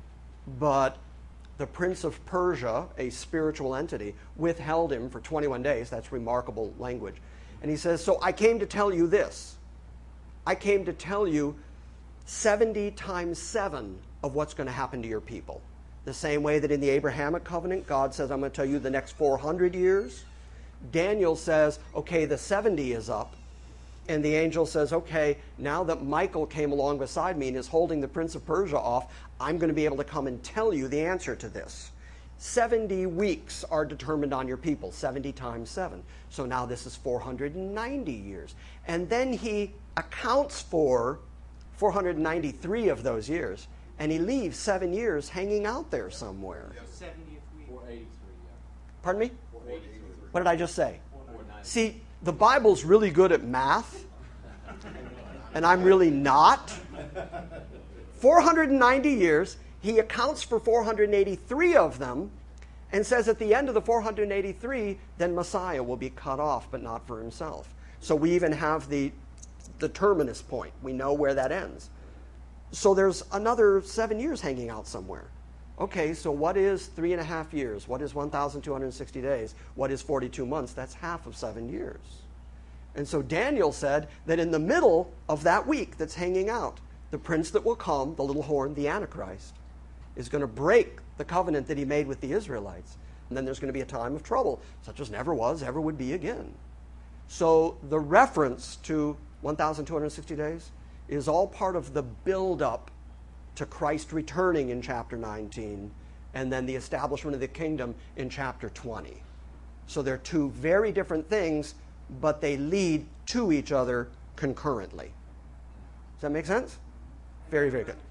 but the prince of Persia, a spiritual entity, withheld him for twenty-one days. That's remarkable language. And he says, so I came to tell you this. I came to tell you seventy times seven of what's going to happen to your people. The same way that in the Abrahamic covenant, God says, I'm going to tell you the next four hundred years. Daniel says, okay, the seventy is up. And the angel says, okay, now that Michael came along beside me and is holding the prince of Persia off, I'm going to be able to come and tell you the answer to this. seventy weeks are determined on your people, seventy times seven. So now this is four hundred ninety years. And then he accounts for four hundred ninety-three of those years. And he leaves seven years hanging out there somewhere. seventieth week. four eighty-three, yeah. Pardon me? four eighty-three. What did I just say? See, the Bible's really good at math, and I'm really not. four hundred ninety years, he accounts for four hundred eighty-three of them, and says at the end of the four hundred eighty-three, then Messiah will be cut off, but not for himself. So we even have the, the terminus point. We know where that ends. So there's another seven years hanging out somewhere. Okay, so what is three and a half years? What is one thousand two hundred sixty days? What is forty-two months? That's half of seven years. And so Daniel said that in the middle of that week that's hanging out, the prince that will come, the little horn, the Antichrist, is going to break the covenant that he made with the Israelites. And then there's going to be a time of trouble, such as never was, ever would be again. So the reference to one thousand two hundred sixty days is all part of the build-up to Christ returning in chapter nineteen, and then the establishment of the kingdom in chapter twenty. So they're two very different things, but they lead to each other concurrently. Does that make sense? Very, very good.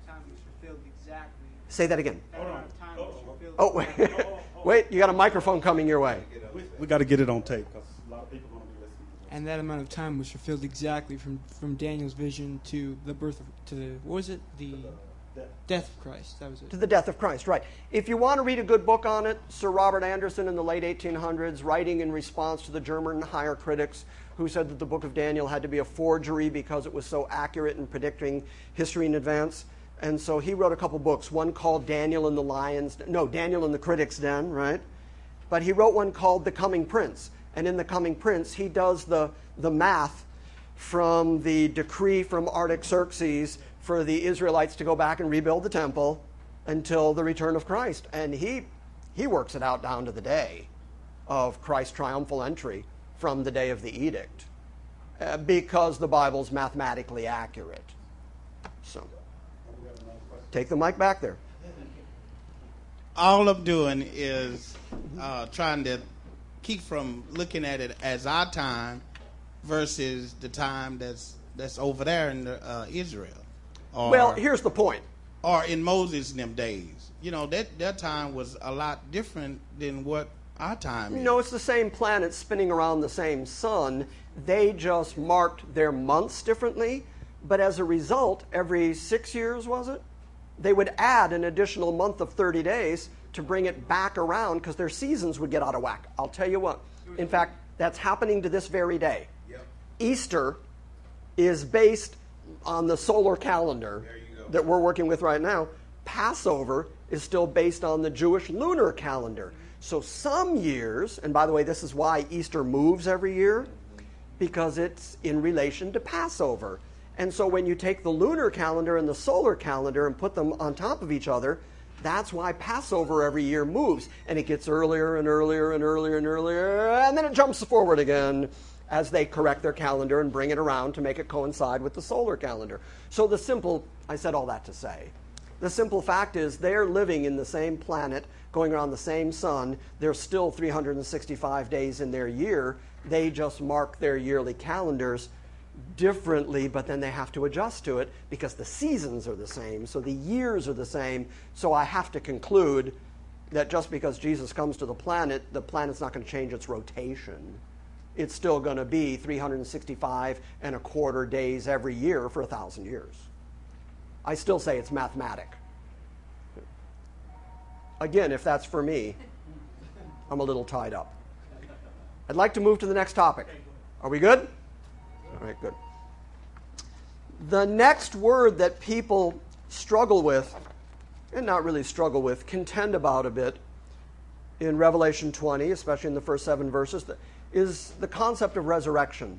Say that again. Oh, wait. Wait, you got a microphone coming your way. We, we got to get it on tape because a lot of people are going to be listening. And that amount of time was fulfilled exactly from, from Daniel's vision to the birth of, to the, what was it? The Death. death of Christ. That was it. To the death of Christ, right. If you want to read a good book on it, Sir Robert Anderson in the late eighteen hundreds, writing in response to the German higher critics who said that the book of Daniel had to be a forgery because it was so accurate in predicting history in advance. And so he wrote a couple books, one called Daniel in the Lion's, no, Daniel in the Critic's Den, right? But he wrote one called The Coming Prince. And in The Coming Prince, he does the, the math from the decree from Artaxerxes for the Israelites to go back and rebuild the temple until the return of Christ. And he, he works it out down to the day of Christ's triumphal entry from the day of the edict, uh, because the Bible's mathematically accurate. So, take the mic back there. all I'm doing is uh, trying to keep from looking at it as our time versus the time that's that's over there in the, uh, Israel. Or, Well, here's the point. or in Moses' in them days. You know, that, that time was a lot different than what our time is. No, it's the same planet spinning around the same sun. They just marked their months differently. But as a result, every six years, was it? They would add an additional month of thirty days to bring it back around because their seasons would get out of whack. I'll tell you what. In fact, that's happening to this very day. Yep. Easter is based on the solar calendar There you go. that we're working with right now. Passover is still based on the Jewish lunar calendar. So some years, and by the way, this is why Easter moves every year, because it's in relation to Passover. And so when you take the lunar calendar and the solar calendar and put them on top of each other, that's why Passover every year moves. And it gets earlier and earlier and earlier and earlier, and then it jumps forward again as they correct their calendar and bring it around to make it coincide with the solar calendar. So the simple, I said all that to say, the simple fact is they're living in the same planet, going around the same sun. There's still three hundred sixty-five days in their year. They just mark their yearly calendars differently, but then they have to adjust to it because the seasons are the same, so the years are the same. So I have to conclude that just because Jesus comes to the planet, the planet's not going to change its rotation. It's still going to be three hundred sixty-five and a quarter days every year for a thousand years. I still say it's mathematic. Again, if that's for me, I'm a little tied up. I'd like to move to the next topic. Are we good? All right, good. The next word that people struggle with, and not really struggle with, contend about a bit in Revelation twenty, especially in the first seven verses, is the concept of resurrection.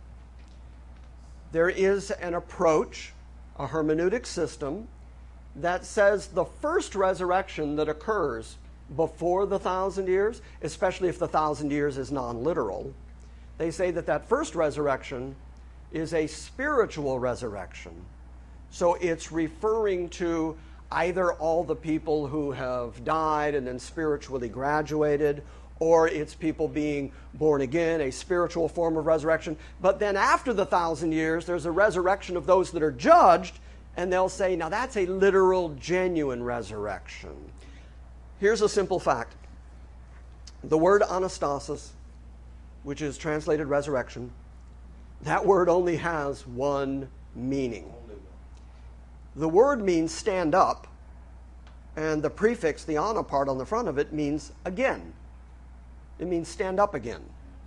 There is an approach, a hermeneutic system, that says the first resurrection that occurs before the thousand years, especially if the thousand years is non-literal, they say that that first resurrection is a spiritual resurrection. So it's referring to either all the people who have died and then spiritually graduated, or it's people being born again, a spiritual form of resurrection. But then after the thousand years, there's a resurrection of those that are judged, and they'll say, now that's a literal, genuine resurrection. Here's a simple fact. The word anastasis, which is translated resurrection, that word only has one meaning. The word means stand up, and the prefix, the ana part on the front of it, means again. It means stand up again.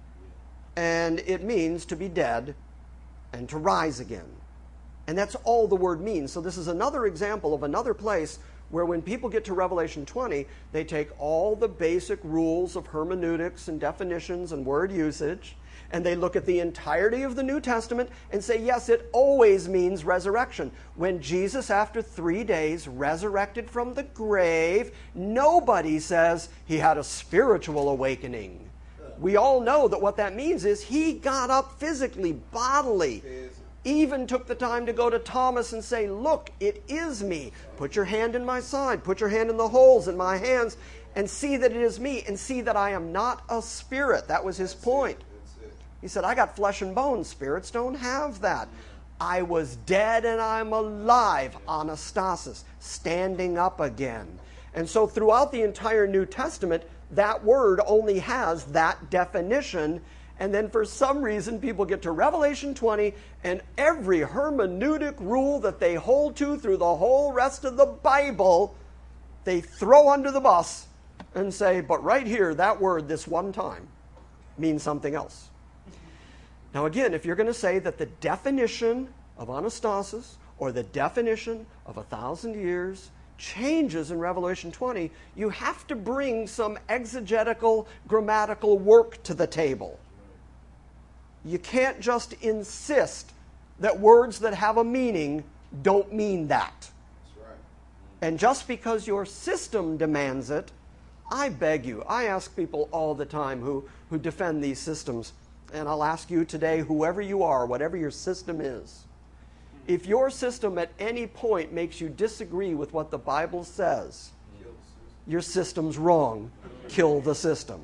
And it means to be dead and to rise again. And that's all the word means. So this is another example of another place where when people get to Revelation twenty, they take all the basic rules of hermeneutics and definitions and word usage, and they look at the entirety of the New Testament and say, yes, it always means resurrection. When Jesus, after three days, resurrected from the grave, nobody says he had a spiritual awakening. We all know that what that means is he got up physically, bodily, even took the time to go to Thomas and say, look, it is me. Put your hand in my side. Put your hand in the holes in my hands and see that it is me and see that I am not a spirit. That was his point. He said, I got flesh and bones. Spirits don't have that. I was dead and I'm alive. Anastasis, standing up again. And so throughout the entire New Testament, that word only has that definition. And then for some reason, people get to Revelation twenty, and every hermeneutic rule that they hold to through the whole rest of the Bible, they throw under the bus and say, but right here, that word this one time means something else. Now again, if you're going to say that the definition of anastasis or the definition of a thousand years changes in Revelation twenty, you have to bring some exegetical, grammatical work to the table. You can't just insist that words that have a meaning don't mean that. That's right. And just because your system demands it, I beg you, I ask people all the time who, who defend these systems, and I'll ask you today, whoever you are, whatever your system is, if your system at any point makes you disagree with what the Bible says, your system's wrong. Kill the system.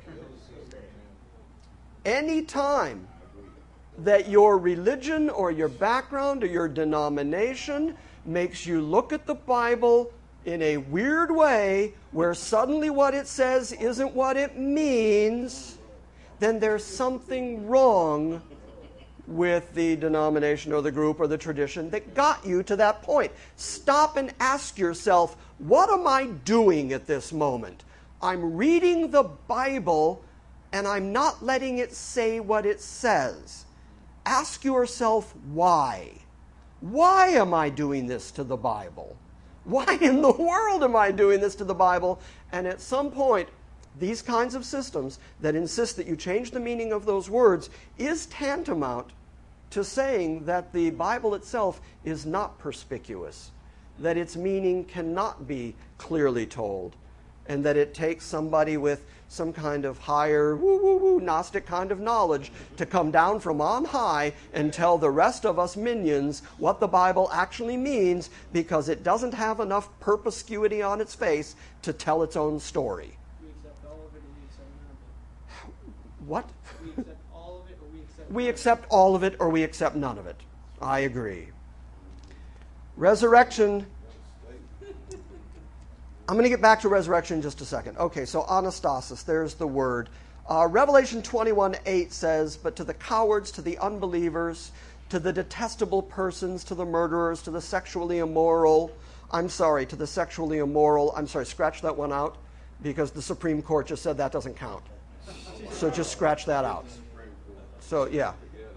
Any time that your religion or your background or your denomination makes you look at the Bible in a weird way where suddenly what it says isn't what it means, then there's something wrong with the denomination or the group or the tradition that got you to that point. Stop and ask yourself, what am I doing at this moment? I'm reading the Bible and I'm not letting it say what it says. Ask yourself why. Why am I doing this to the Bible? Why in the world am I doing this to the Bible? And at some point, these kinds of systems that insist that you change the meaning of those words is tantamount to saying that the Bible itself is not perspicuous, that its meaning cannot be clearly told, and that it takes somebody with some kind of higher, woo-woo-woo, Gnostic kind of knowledge to come down from on high and tell the rest of us minions what the Bible actually means, because it doesn't have enough perspicuity on its face to tell its own story. We accept all of it or we accept none of it. What? We accept all of it or we accept We accept all of it or we accept none of it. I agree. Resurrection. I'm going to get back to resurrection in just a second. Okay, so anastasis, there's the word. Uh, Revelation twenty-one eight says, "But to the cowards, to the unbelievers, to the detestable persons, to the murderers, to the sexually immoral," I'm sorry, to the sexually immoral, I'm sorry, scratch that one out, because the Supreme Court just said that doesn't count. So just scratch that out. So, yeah.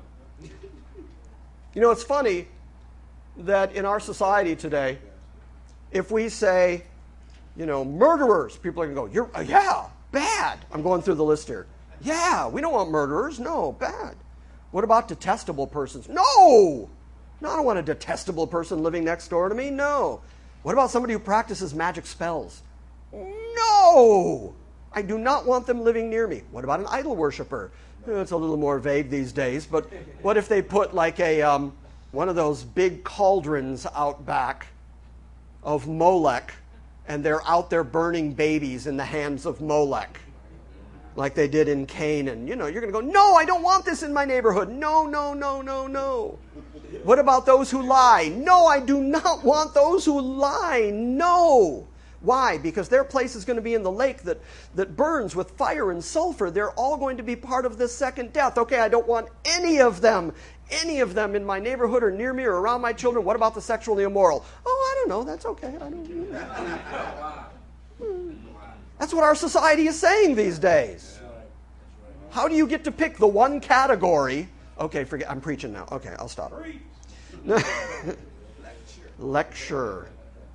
You know, it's funny that in our society today, if we say, you know, murderers, people are going to go, "You're, uh, yeah, bad." I'm going through the list here. Yeah, we don't want murderers. No, bad. What about detestable persons? No! No, I don't want a detestable person living next door to me. No. What about somebody who practices magic spells? No! I do not want them living near me. What about an idol worshiper? It's a little more vague these days, but what if they put like a um, one of those big cauldrons out back of Molech, and they're out there burning babies in the hands of Molech, like they did in Canaan? You know, you're going to go, "No, I don't want this in my neighborhood." No, no, no, no, no. What about those who lie? No, I do not want those who lie. No. Why? Because their place is going to be in the lake that, that burns with fire and sulfur. They're all going to be part of this second death. Okay, I don't want any of them, any of them in my neighborhood or near me or around my children. What about the sexually immoral? Oh, I don't know. That's okay. I don't know. That's what our society is saying these days. How do you get to pick the one category? Okay, forget. I'm preaching now. Okay, I'll stop. Lecture.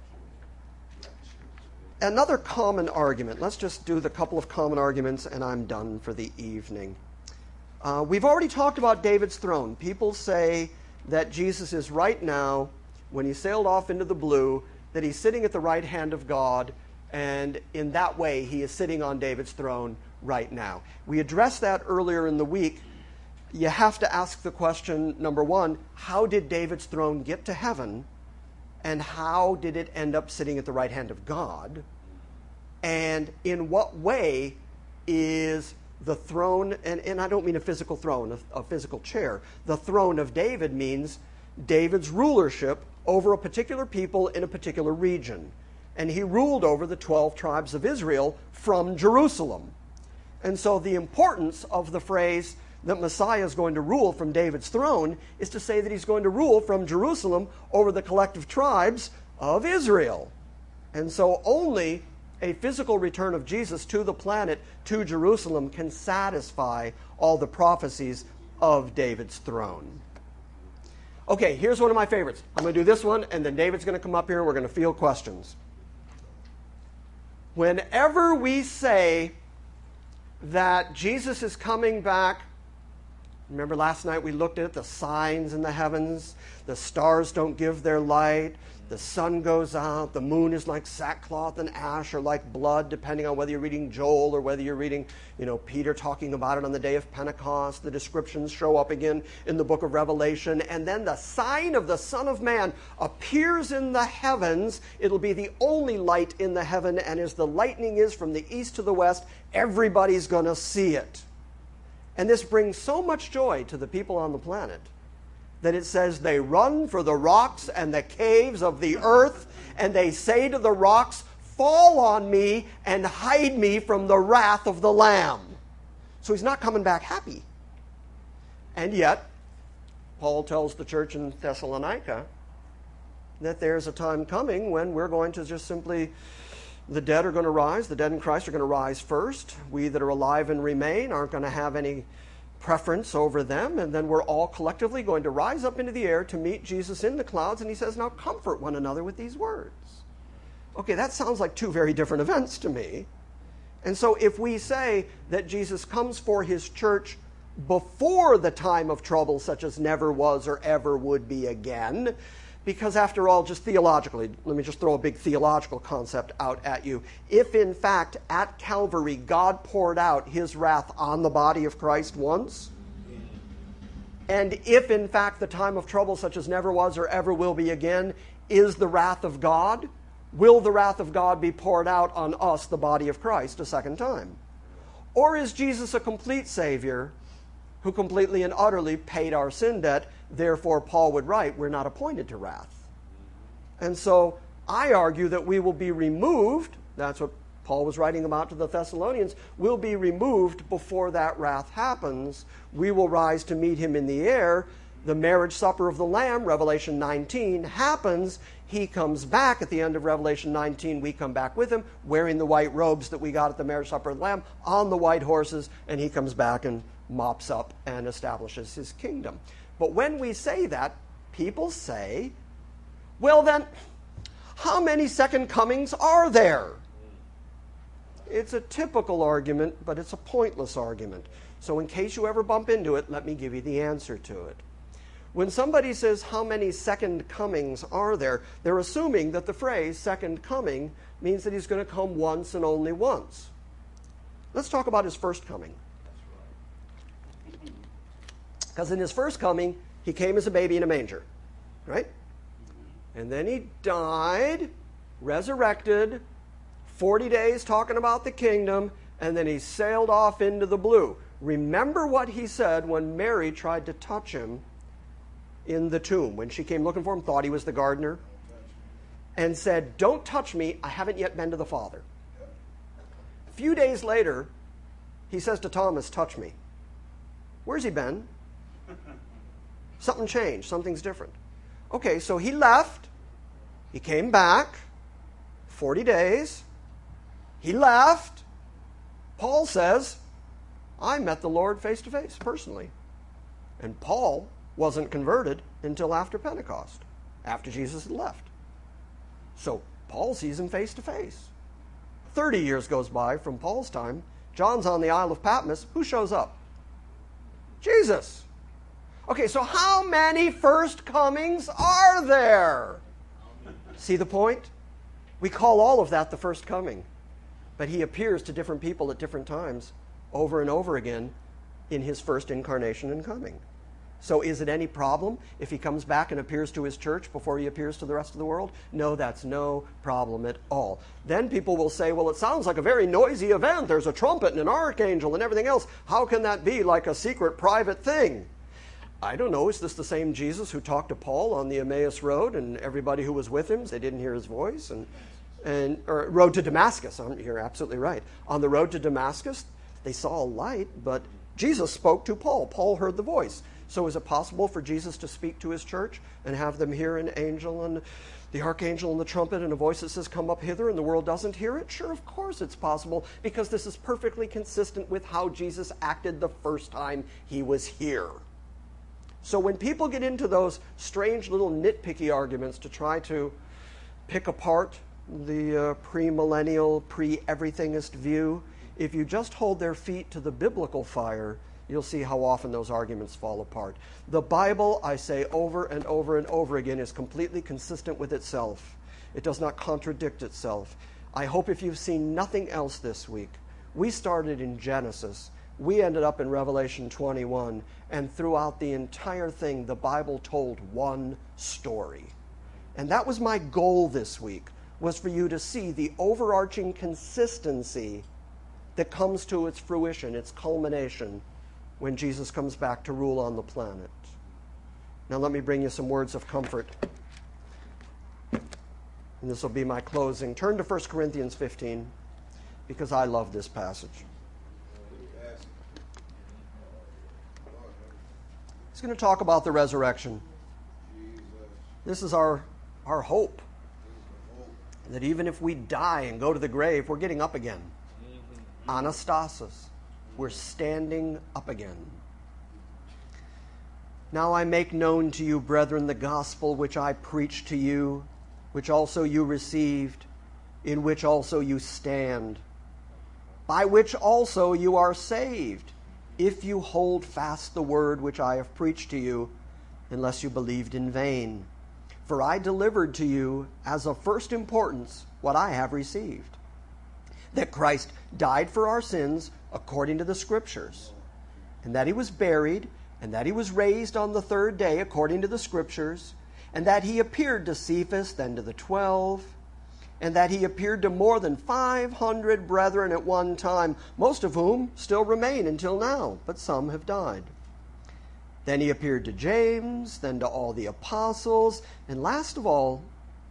Another common argument. Let's just do the couple of common arguments and I'm done for the evening. Uh, we've already talked about David's throne. People say that Jesus is right now, when he sailed off into the blue, that he's sitting at the right hand of God, and in that way he is sitting on David's throne right now. We addressed that earlier in the week. You have to ask the question, number one, how did David's throne get to heaven? And how did it end up sitting at the right hand of God? And in what way is the throne, and, and I don't mean a physical throne, a, a physical chair. The throne of David means David's rulership over a particular people in a particular region. And he ruled over the twelve tribes of Israel from Jerusalem. And so the importance of the phrase that Messiah is going to rule from David's throne is to say that he's going to rule from Jerusalem over the collective tribes of Israel. And so only a physical return of Jesus to the planet, to Jerusalem, can satisfy all the prophecies of David's throne. Okay, here's one of my favorites. I'm going to do this one, and then David's going to come up here, and we're going to field questions. Whenever we say that Jesus is coming back Remember last night we looked at the signs in the heavens. The stars don't give their light. The sun goes out. The moon is like sackcloth and ash or like blood, depending on whether you're reading Joel or whether you're reading, you know, Peter talking about it on the day of Pentecost. The descriptions show up again in the book of Revelation. And then the sign of the Son of Man appears in the heavens. It'll be the only light in the heaven. And as the lightning is from the east to the west, everybody's going to see it. And this brings so much joy to the people on the planet that it says they run for the rocks and the caves of the earth, and they say to the rocks, fall on me and hide me from the wrath of the Lamb. So he's not coming back happy. And yet, Paul tells the church in Thessalonica that there's a time coming when we're going to just simply, the dead are going to rise, the dead in Christ are going to rise first. We that are alive and remain aren't going to have any preference over them, and then we're all collectively going to rise up into the air to meet Jesus in the clouds, and he says, now comfort one another with these words. Okay, that sounds like two very different events to me. And so if we say that Jesus comes for his church before the time of trouble such as never was or ever would be again, because after all, just theologically, let me just throw a big theological concept out at you. If in fact at Calvary God poured out his wrath on the body of Christ once, and if in fact the time of trouble such as never was or ever will be again is the wrath of God, will the wrath of God be poured out on us, the body of Christ, a second time? Or is Jesus a complete Savior who completely and utterly paid our sin debt? Therefore, Paul would write, we're not appointed to wrath. And so I argue that we will be removed, that's what Paul was writing about to the Thessalonians, will be removed before that wrath happens. We will rise to meet him in the air. The marriage supper of the Lamb, Revelation nineteen, happens. He comes back at the end of Revelation nineteen. We come back with him, wearing the white robes that we got at the marriage supper of the Lamb, on the white horses, and he comes back and mops up and establishes his kingdom. But when we say that, people say, well then, how many second comings are there? It's a typical argument, but it's a pointless argument. So in case you ever bump into it, let me give you the answer to it. When somebody says, how many second comings are there, they're assuming that the phrase second coming means that he's going to come once and only once. Let's talk about his first coming. Because in his first coming, he came as a baby in a manger, right? And then he died, resurrected, forty days talking about the kingdom, and then he sailed off into the blue. Remember what he said when Mary tried to touch him in the tomb. When she came looking for him, thought he was the gardener, and said, don't touch me, I haven't yet been to the Father. A few days later, he says to Thomas, touch me. Where's he been? Something changed. Something's different. Okay, so he left. He came back. forty days. He left. Paul says, I met the Lord face to face, personally. And Paul wasn't converted until after Pentecost, after Jesus had left. So Paul sees him face to face. thirty years goes by from Paul's time. John's on the Isle of Patmos. Who shows up? Jesus. Okay, so how many first comings are there? See the point? We call all of that the first coming. But he appears to different people at different times over and over again in his first incarnation and coming. So is it any problem if he comes back and appears to his church before he appears to the rest of the world? No, that's no problem at all. Then people will say, well, it sounds like a very noisy event. There's a trumpet and an archangel and everything else. How can that be like a secret, private thing? I don't know. Is this the same Jesus who talked to Paul on the Emmaus Road and everybody who was with him, they didn't hear his voice? And, and or road to Damascus. You're absolutely right. On the road to Damascus, they saw a light, but Jesus spoke to Paul. Paul heard the voice. So is it possible for Jesus to speak to his church and have them hear an angel and the archangel and the trumpet and a voice that says, come up hither, and the world doesn't hear it? Sure, of course it's possible, because this is perfectly consistent with how Jesus acted the first time he was here. So when people get into those strange little nitpicky arguments to try to pick apart the uh, premillennial, pre-everythingist view, if you just hold their feet to the biblical fire, you'll see how often those arguments fall apart. The Bible, I say over and over and over again, is completely consistent with itself. It does not contradict itself. I hope if you've seen nothing else this week, we started in Genesis. We ended up in Revelation twenty-one, and throughout the entire thing, the Bible told one story. And that was my goal this week, was for you to see the overarching consistency that comes to its fruition, its culmination, when Jesus comes back to rule on the planet. Now let me bring you some words of comfort. And this will be my closing. Turn to First Corinthians fifteen, because I love this passage. He's going to talk about the resurrection. This is our, our hope, that even if we die and go to the grave, we're getting up again. Anastasis. We're standing up again. Now I make known to you, brethren, the gospel which I preached to you, which also you received, in which also you stand, by which also you are saved, if you hold fast the word which I have preached to you, unless you believed in vain. For I delivered to you as of first importance what I have received, that Christ died for our sins according to the Scriptures, and that he was buried, and that he was raised on the third day according to the Scriptures, and that he appeared to Cephas, then to the twelve, and that he appeared to more than five hundred brethren at one time, most of whom still remain until now, but some have died. Then he appeared to James, then to all the apostles, and last of all,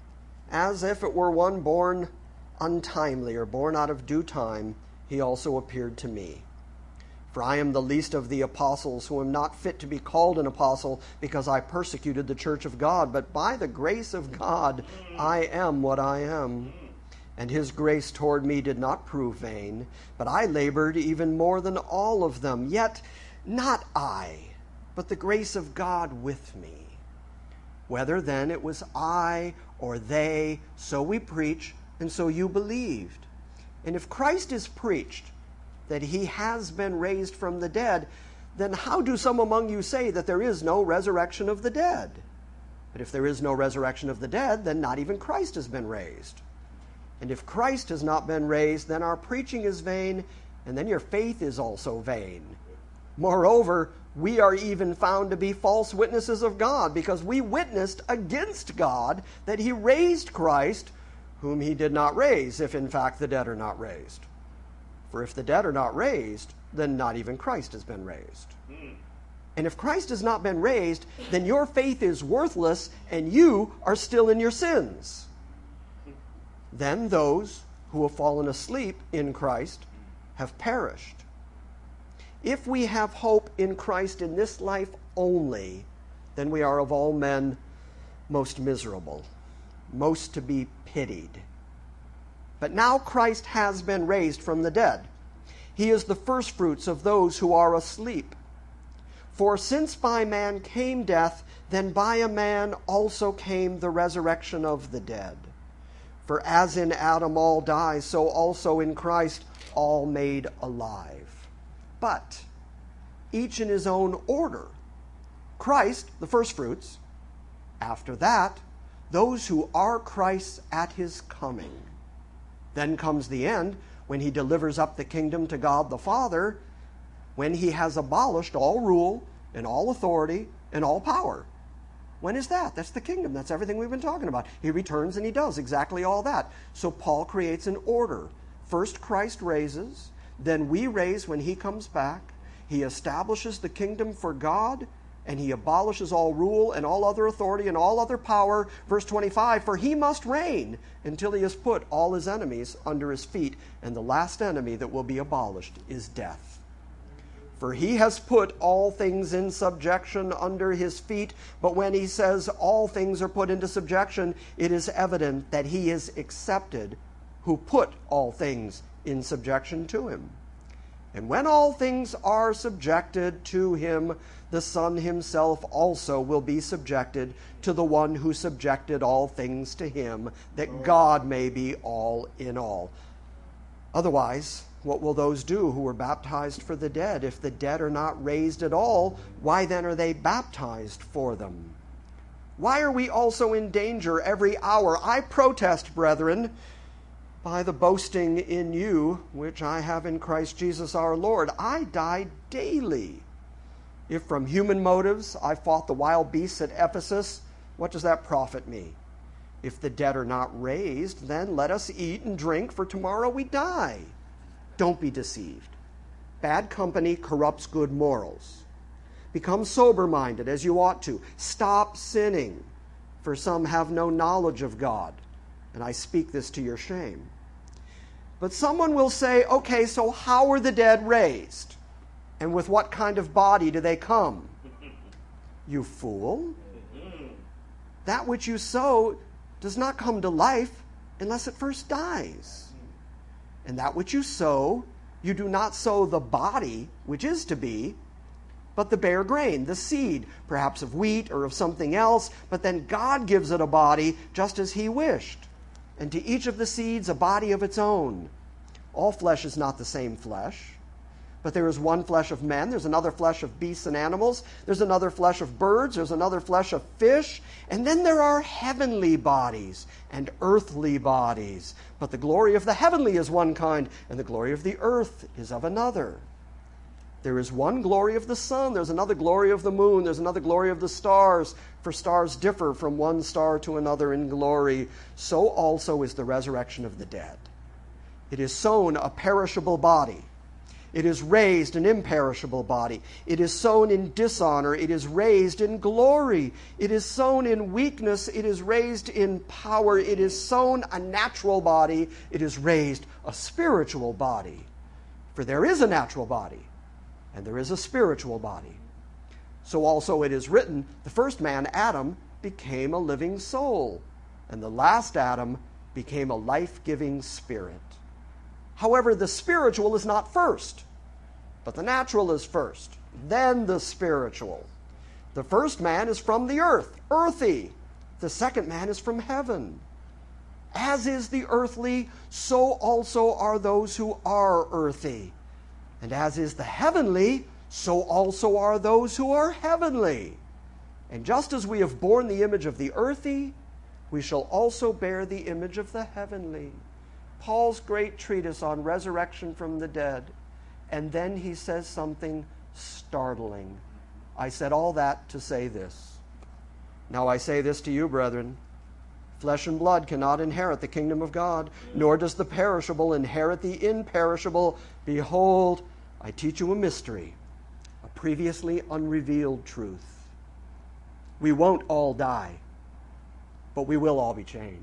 as if it were one born untimely or born out of due time, he also appeared to me. For I am the least of the apostles, who am not fit to be called an apostle, because I persecuted the church of God. But by the grace of God, I am what I am. And his grace toward me did not prove vain, but I labored even more than all of them. Yet not I, but the grace of God with me. Whether then it was I or they, so we preach, and so you believed. And if Christ is preached that he has been raised from the dead, then how do some among you say that there is no resurrection of the dead? But if there is no resurrection of the dead, then not even Christ has been raised. And if Christ has not been raised, then our preaching is vain, and then your faith is also vain. Moreover, we are even found to be false witnesses of God, because we witnessed against God that he raised Christ, whom he did not raise, if in fact the dead are not raised. For if the dead are not raised, then not even Christ has been raised. Mm. And if Christ has not been raised, then your faith is worthless, and you are still in your sins. Then those who have fallen asleep in Christ have perished. If we have hope in Christ in this life only, then we are of all men most miserable, most to be pitied. But now Christ has been raised from the dead. He is the firstfruits of those who are asleep. For since by man came death, then by a man also came the resurrection of the dead. For as in Adam all die, so also in Christ all made alive. But each in his own order. Christ, the firstfruits. After that, those who are Christ's at his coming. Then comes the end, when he delivers up the kingdom to God the Father, when he has abolished all rule and all authority and all power. When is that? That's the kingdom. That's everything we've been talking about. He returns and he does exactly all that. So Paul creates an order. First Christ raises, then we raise when he comes back. He establishes the kingdom for God, and he abolishes all rule and all other authority and all other power. Verse twenty-five, for he must reign until he has put all his enemies under his feet, and the last enemy that will be abolished is death. For he has put all things in subjection under his feet. But when he says all things are put into subjection, it is evident that he is accepted who put all things in subjection to him. And when all things are subjected to him, the Son himself also will be subjected to the one who subjected all things to him, that God may be all in all. Otherwise, What will those do who were baptized for the dead? If the dead are not raised at all, why then are they baptized for them? Why are we also in danger every hour? I protest, brethren, by the boasting in you, which I have in Christ Jesus our Lord. I die daily. If from human motives I fought the wild beasts at Ephesus, what does that profit me? If the dead are not raised, then let us eat and drink, for tomorrow we die. Don't be deceived. Bad company corrupts good morals. Become sober-minded as you ought to. Stop sinning, for some have no knowledge of God. And I speak this to your shame. But someone will say, okay, so how are the dead raised? And with what kind of body do they come? You fool. That which you sow does not come to life unless it first dies. And that which you sow, you do not sow the body, which is to be, but the bare grain, the seed, perhaps of wheat or of something else, but then God gives it a body just as he wished. And to each of the seeds a body of its own. All flesh is not the same flesh, but there is one flesh of men, there's another flesh of beasts and animals, there's another flesh of birds, there's another flesh of fish, and then there are heavenly bodies and earthly bodies. But the glory of the heavenly is one kind, and the glory of the earth is of another. There is one glory of the sun, there's another glory of the moon, there's another glory of the stars, for stars differ from one star to another in glory. So also is the resurrection of the dead. It is sown a perishable body. It is raised an imperishable body. It is sown in dishonor. It is raised in glory. It is sown in weakness. It is raised in power. It is sown a natural body. It is raised a spiritual body. For there is a natural body, and there is a spiritual body. So also it is written, the first man, Adam, became a living soul, and the last Adam became a life-giving spirit. However, the spiritual is not first, but the natural is first, then the spiritual. The first man is from the earth, earthy. The second man is from heaven. As is the earthly, so also are those who are earthy. And as is the heavenly, so also are those who are heavenly. And just as we have borne the image of the earthy, we shall also bear the image of the heavenly. Paul's great treatise on resurrection from the dead. And then he says something startling. I said all that to say this. Now I say this to you, brethren. Flesh and blood cannot inherit the kingdom of God, nor does the perishable inherit the imperishable. Behold, I teach you a mystery, a previously unrevealed truth. We won't all die, but we will all be changed.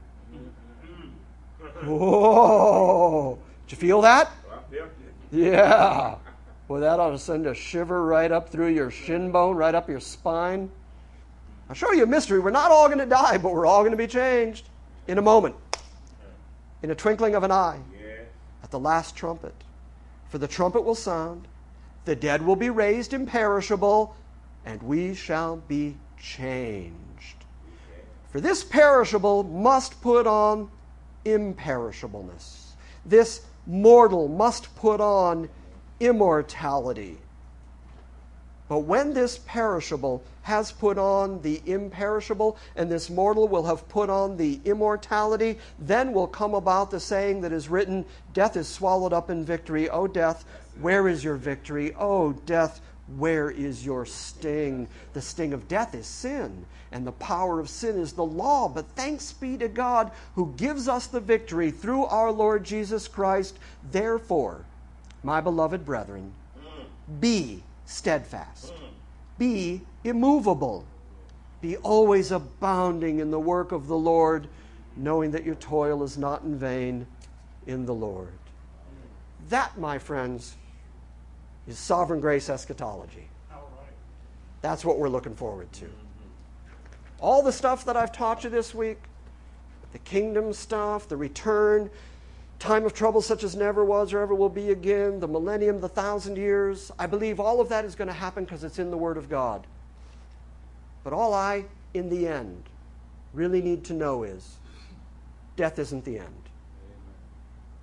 Whoa! Did you feel that? Yeah. Well, that ought to send a shiver right up through your shin bone, right up your spine. I'll show you a mystery. We're not all going to die, but we're all going to be changed in a moment, in a twinkling of an eye, at the last trumpet. For the trumpet will sound, the dead will be raised imperishable, and we shall be changed. For this perishable must put on imperishableness. This mortal must put on immortality. But when this perishable has put on the imperishable, and this mortal will have put on the immortality, then will come about the saying that is written, death is swallowed up in victory. O death, where is your victory? O death, where is your sting? The sting of death is sin, and the power of sin is the law. But thanks be to God who gives us the victory through our Lord Jesus Christ. Therefore, my beloved brethren, be steadfast, be immovable, be always abounding in the work of the Lord, knowing that your toil is not in vain in the Lord. That, my friends, is sovereign grace eschatology. That's what we're looking forward to. All the stuff that I've taught you this week, the kingdom stuff, the return, time of trouble such as never was or ever will be again, the millennium, the thousand years, I believe all of that is going to happen because it's in the Word of God. But all I, in the end, really need to know is death isn't the end.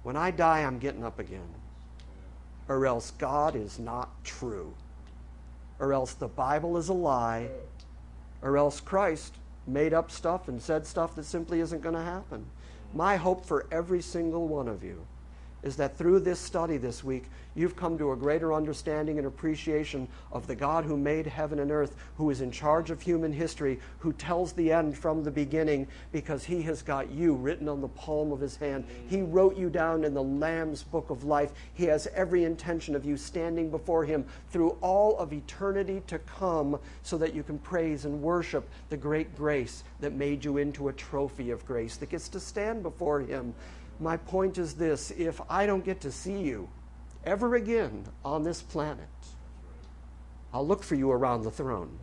When I die, I'm getting up again. Or else God is not true. Or else the Bible is a lie. Or else Christ made up stuff and said stuff that simply isn't going to happen. My hope for every single one of you is that through this study this week, you've come to a greater understanding and appreciation of the God who made heaven and earth, who is in charge of human history, who tells the end from the beginning, because he has got you written on the palm of his hand. He wrote you down in the Lamb's book of life. He has every intention of you standing before him through all of eternity to come, so that you can praise and worship the great grace that made you into a trophy of grace that gets to stand before him. My point is this: if I don't get to see you ever again on this planet, I'll look for you around the throne.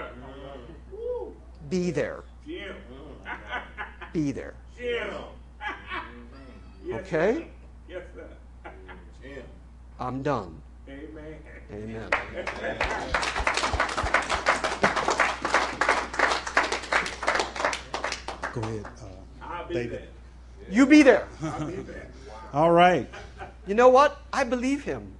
Be there. Be there. Okay? Yes, sir. I'm done. Amen. Amen. Go ahead, uh, I'll be David. there. You be there. I'll be there. All right. You know what? I believe him.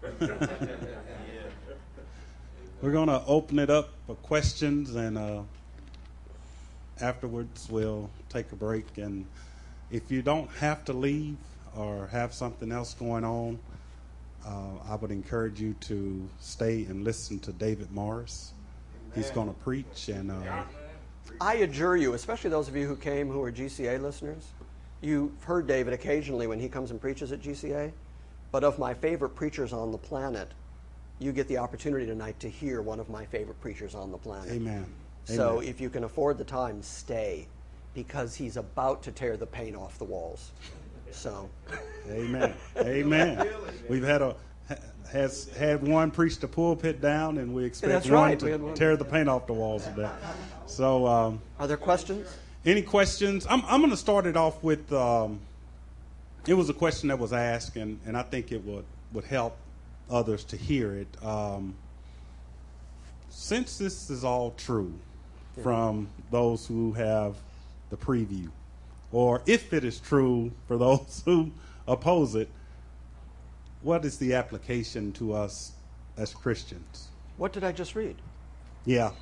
We're going to open it up for questions, and uh, afterwards we'll take a break. And if you don't have to leave or have something else going on, uh, I would encourage you to stay and listen to David Morris. He's going to preach. And uh, I adjure you, especially those of you who came who are G C A listeners, you've heard David occasionally when he comes and preaches at G C A, but of my favorite preachers on the planet, you get the opportunity tonight to hear one of my favorite preachers on the planet. amen. So Amen. if you can afford the time, stay, because he's about to tear the paint off the walls. So, Amen. Amen. We've had a ha- has had one preach the pulpit down, and we expect That's one right. We to had one. tear the paint off the walls today. So, um, are there questions? any questions? I'm I'm going to start it off with. Um, it was a question that was asked, and, and I think it would would help others to hear it. Um, since this is all true from those who have the preview, or if it is true for those who oppose it, what is the application to us as Christians? What did I just read? Yeah.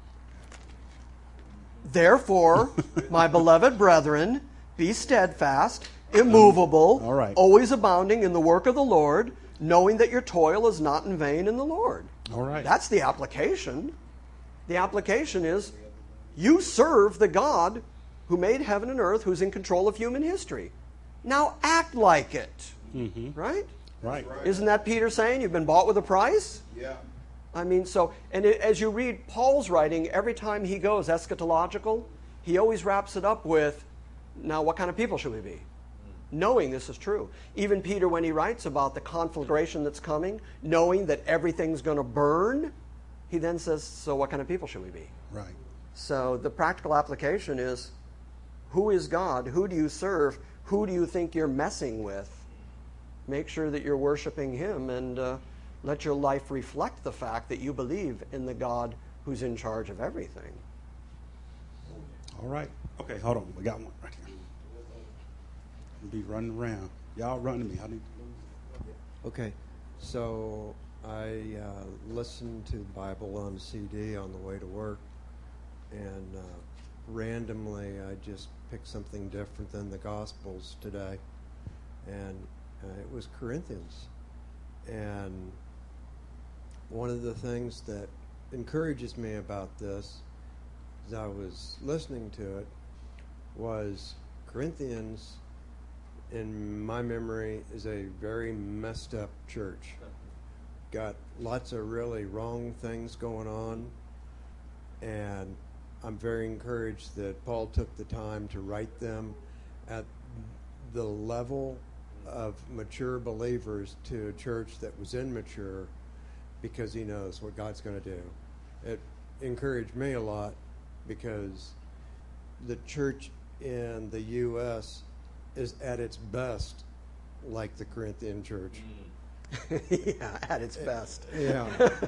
Therefore, my beloved brethren, be steadfast, immovable, All right. always abounding in the work of the Lord, knowing that your toil is not in vain in the Lord. All right. That's the application. The application is you serve the God who made heaven and earth, who's in control of human history. Now act like it. Mm-hmm. Right? Right. Isn't that Peter saying you've been bought with a price? Yeah. I mean, so, and it, as you read Paul's writing, every time he goes eschatological, he always wraps it up with, now what kind of people should we be? Knowing this is true. Even Peter, when he writes about the conflagration that's coming, knowing that everything's going to burn, he then says, so what kind of people should we be? Right. So the practical application is, who is God? Who do you serve? Who do you think you're messing with? Make sure that you're worshiping him, and uh, let your life reflect the fact that you believe in the God who's in charge of everything. All right. Okay, hold on. We got one right here. We'll be running around. Y'all running me. I need to move. Okay, so I uh, listened to the Bible on a C D on the way to work, and uh, randomly I just picked something different than the Gospels today, and uh, it was Corinthians. And one of the things that encourages me about this, as I was listening to it, was Corinthians, in my memory, is a very messed up church. Got lots of really wrong things going on, and I'm very encouraged that Paul took the time to write them at the level of mature believers to a church that was immature, because he knows what God's going to do. It encouraged me a lot, because the church in the U S is at its best like the Corinthian church. Yeah, at its best. Yeah.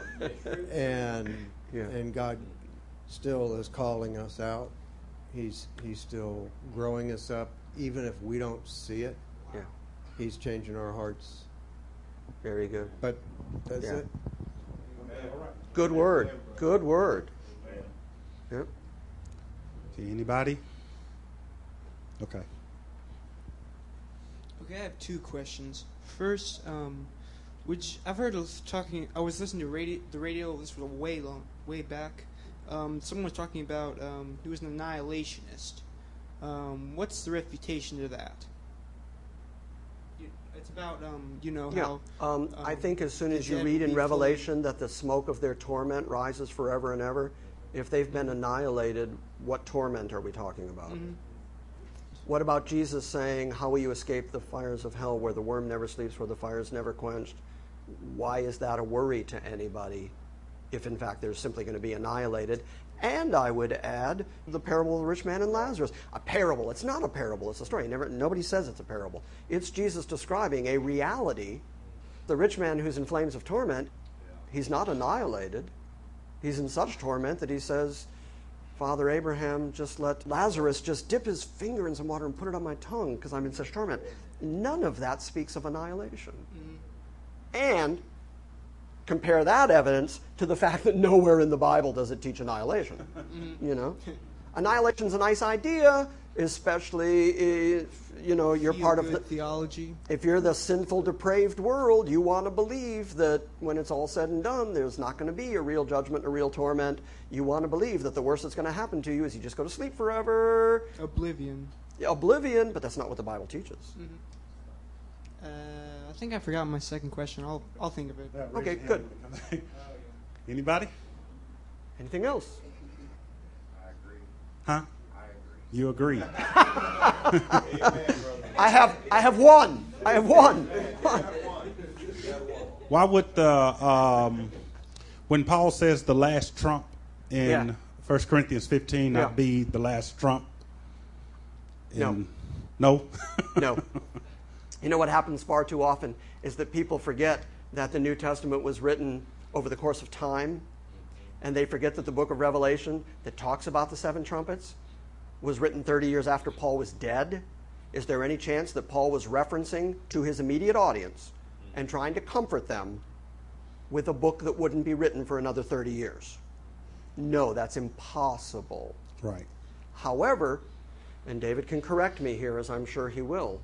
and Yeah. and God still is calling us out. He's he's still growing us up, even if we don't see it. Yeah. He's changing our hearts. Very good. But that's Yeah. it. Good word. Good word. Yep. See anybody? Okay. Okay, I have two questions. First, um, which I've heard of talking. I was listening to radio, the radio. This was way long, way back. Um, someone was talking about um, he was an annihilationist. Um, what's the refutation to that? You- It's about um, you know Yeah. how. Um, I um, think as soon the as you dead read will in be Revelation that the smoke of their torment rises forever and ever, if they've been annihilated, what torment are we talking about? Mhm. What about Jesus saying, how will you escape the fires of hell where the worm never sleeps, where the fire is never quenched? Why is that a worry to anybody if in fact they're simply going to be annihilated? And I would add the parable of the rich man and Lazarus. A parable. It's not a parable. It's a story. Never, nobody says it's a parable. It's Jesus describing a reality. The rich man who's in flames of torment, he's not annihilated. He's in such torment that he says, Father Abraham, just let Lazarus just dip his finger in some water and put it on my tongue because I'm in such torment. None of that speaks of annihilation. Mm-hmm. And compare that evidence to the fact that nowhere in the Bible does it teach annihilation. Mm-hmm. You know, annihilation's a nice idea, especially if you know you're part of the theology. If you're the sinful, depraved world, you want to believe that when it's all said and done, there's not going to be a real judgment, a real torment. You want to believe that the worst that's going to happen to you is you just go to sleep forever. Oblivion. Oblivion, but that's not what the Bible teaches. Mm-hmm. Uh, I think I forgot my second question. I'll I'll think of it. Yeah, raise Okay, your hand good. when it comes- Anybody? Anything else? Huh? You agree? I have I have one. I have one. Why would the um, when Paul says the last trump in Yeah. First Corinthians fifteen Yeah. not be the last trump? No. In- No. No. You know what happens far too often is that people forget that the New Testament was written over the course of time, and they forget that the book of Revelation that talks about the seven trumpets was written thirty years after Paul was dead. Is there any chance that Paul was referencing to his immediate audience and trying to comfort them with a book that wouldn't be written for another thirty years? No, that's impossible. Right. However, and David can correct me here, as I'm sure he will,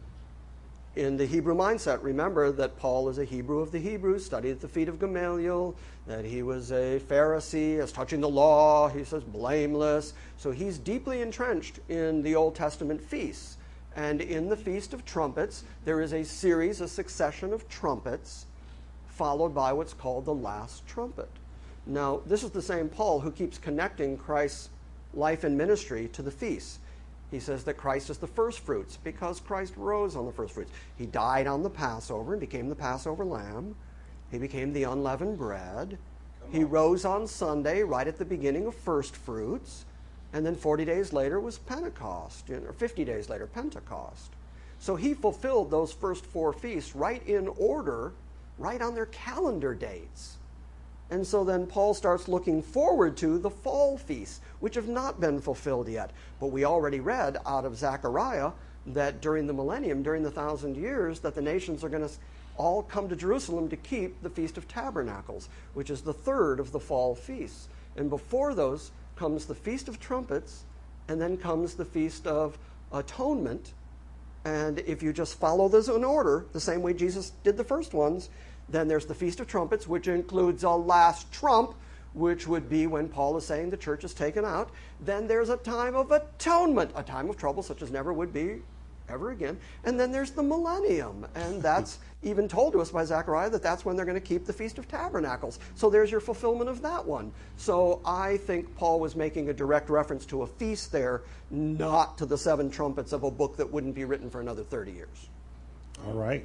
in the Hebrew mindset, remember that Paul is a Hebrew of the Hebrews, studied at the feet of Gamaliel, that he was a Pharisee, as touching the law, he says blameless. So he's deeply entrenched in the Old Testament feasts. And in the Feast of Trumpets, there is a series, a succession of trumpets, followed by what's called the last trumpet. Now, this is the same Paul who keeps connecting Christ's life and ministry to the feasts. He says that Christ is the first fruits because Christ rose on the first fruits. He died on the Passover and became the Passover lamb. He became the unleavened bread. He rose on Sunday right at the beginning of first fruits. And then forty days later was Pentecost, or fifty days later, Pentecost. So he fulfilled those first four feasts right in order, right on their calendar dates. And so then Paul starts looking forward to the fall feasts, which have not been fulfilled yet. But we already read out of Zechariah that during the millennium, during the thousand years, that the nations are going to all come to Jerusalem to keep the Feast of Tabernacles, which is the third of the fall feasts. And before those comes the Feast of Trumpets, and then comes the Feast of Atonement. And if you just follow those in order, the same way Jesus did the first ones, then there's the Feast of Trumpets, which includes a last trump, which would be when Paul is saying the church is taken out. Then there's a time of atonement, a time of trouble such as never would be ever again. And then there's the millennium, and that's even told to us by Zechariah that that's when they're going to keep the Feast of Tabernacles. So there's your fulfillment of that one. So I think Paul was making a direct reference to a feast there, not to the seven trumpets of a book that wouldn't be written for another thirty years. All right.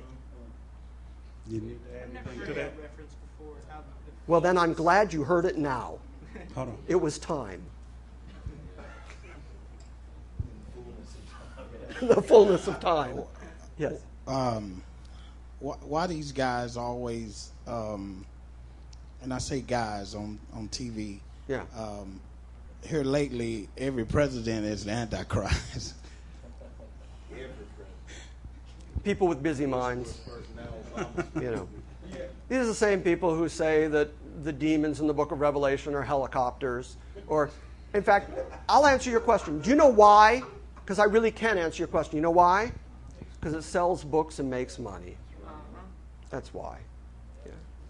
You need to add I've never anything heard to that that? reference before. How the- Well, then I'm glad you heard it now. Hold on. It was time. The fullness of time. Yes. Um, why, why these guys always, um, and I say guys on, on T V, Yeah. um, here lately, every president is the Antichrist. people with busy minds. You know, these are the same people who say that the demons in the book of Revelation are helicopters. Or, in fact, I'll answer your question. Do you know why? Because I really can answer your question. You know why? Because it sells books and makes money. That's why. Yeah.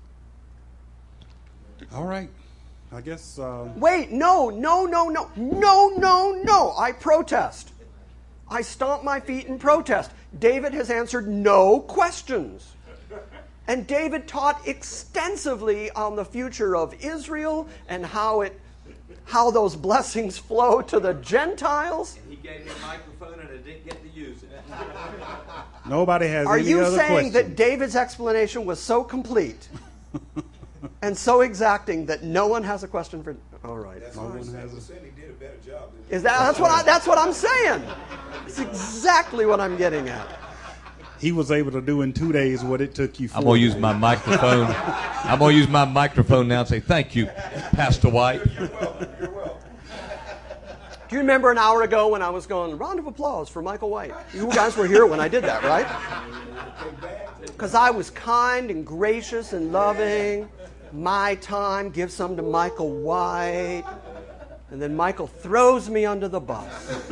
All right. I guess. Uh, Wait, no, no, no, no, no, no, no. I protest. I stomp my feet in protest. David has answered no questions. And David taught extensively on the future of Israel and how it, how those blessings flow to the Gentiles. He gave me a microphone and I didn't get to use it. Nobody has Are any you other saying questions. that David's explanation was so complete and so exacting that no one has a question for? All right. That's No what one I'm saying. has We're a- saying he did a better job. than- Is that that's what I, that's what I'm saying? It's exactly what I'm getting at. He was able to do in two days what it took you four I'm going to use days. my microphone. I'm going to use my microphone now and say thank you, Pastor White. You're welcome. You're welcome. Do you remember an hour ago when I was going, round of applause for Michael White? You guys were here when I did that, right? Because I was kind and gracious and loving. My time, give some to Michael White. And then Michael throws me under the bus.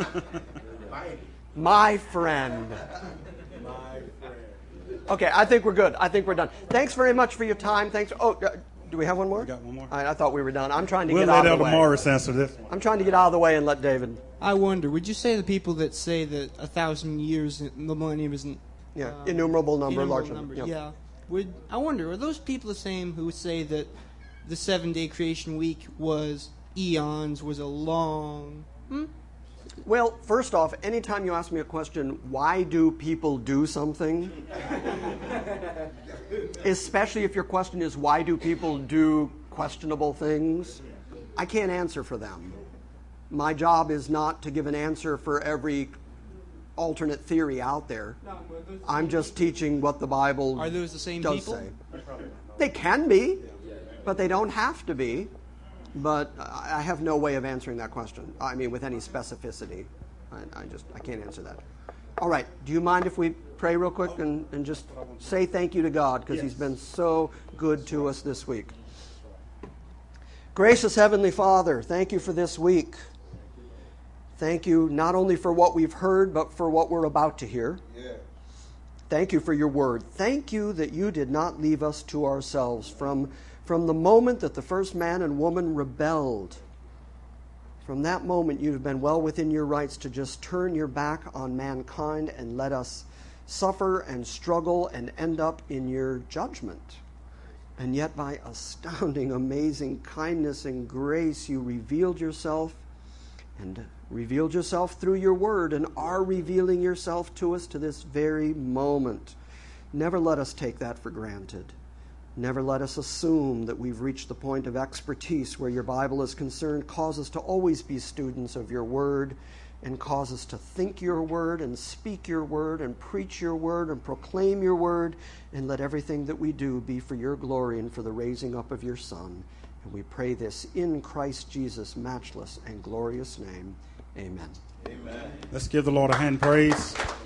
My friend. Okay, I think we're good. I think we're done. Thanks very much for your time. Thanks. Oh, uh, do we have one more? We got one more. I, I thought we were done. I'm trying to We'll get let out of Elder the way. Morris answer this one. I'm trying to get out of the way and let David. I wonder, would you say the people that say that a thousand years in the millennium isn't Yeah, um, innumerable number, innumerable large number, number. yeah. Would I wonder, are those people the same who say that the seven-day creation week was eons, was a long? Hmm? Well, first off, anytime you ask me a question, why do people do something? Especially if your question is, why do people do questionable things? I can't answer for them. My job is not to give an answer for every alternate theory out there. I'm just teaching what the Bible Are those the same does people? say. They can be, but they don't have to be. But I have no way of answering that question. I mean, with any specificity. I, I just, I can't answer that. All right. Do you mind if we pray real quick and, and just say thank you to God because He's been so good to us this week. Gracious Heavenly Father, thank you for this week. Thank you not only for what we've heard, but for what we're about to hear. Yeah. Thank you for your word. Thank you that you did not leave us to ourselves from From the moment that the first man and woman rebelled. From that moment, you have been well within your rights to just turn your back on mankind and let us suffer and struggle and end up in your judgment. And yet, by astounding, amazing kindness and grace, you revealed yourself and revealed yourself through your word and are revealing yourself to us to this very moment. Never let us take that for granted. Never let us assume that we've reached the point of expertise where your Bible is concerned. Cause us to always be students of your word and cause us to think your word and speak your word and preach your word and proclaim your word, and let everything that we do be for your glory and for the raising up of your Son. And we pray this in Christ Jesus' matchless and glorious name. Amen. Let's give the Lord a hand praise.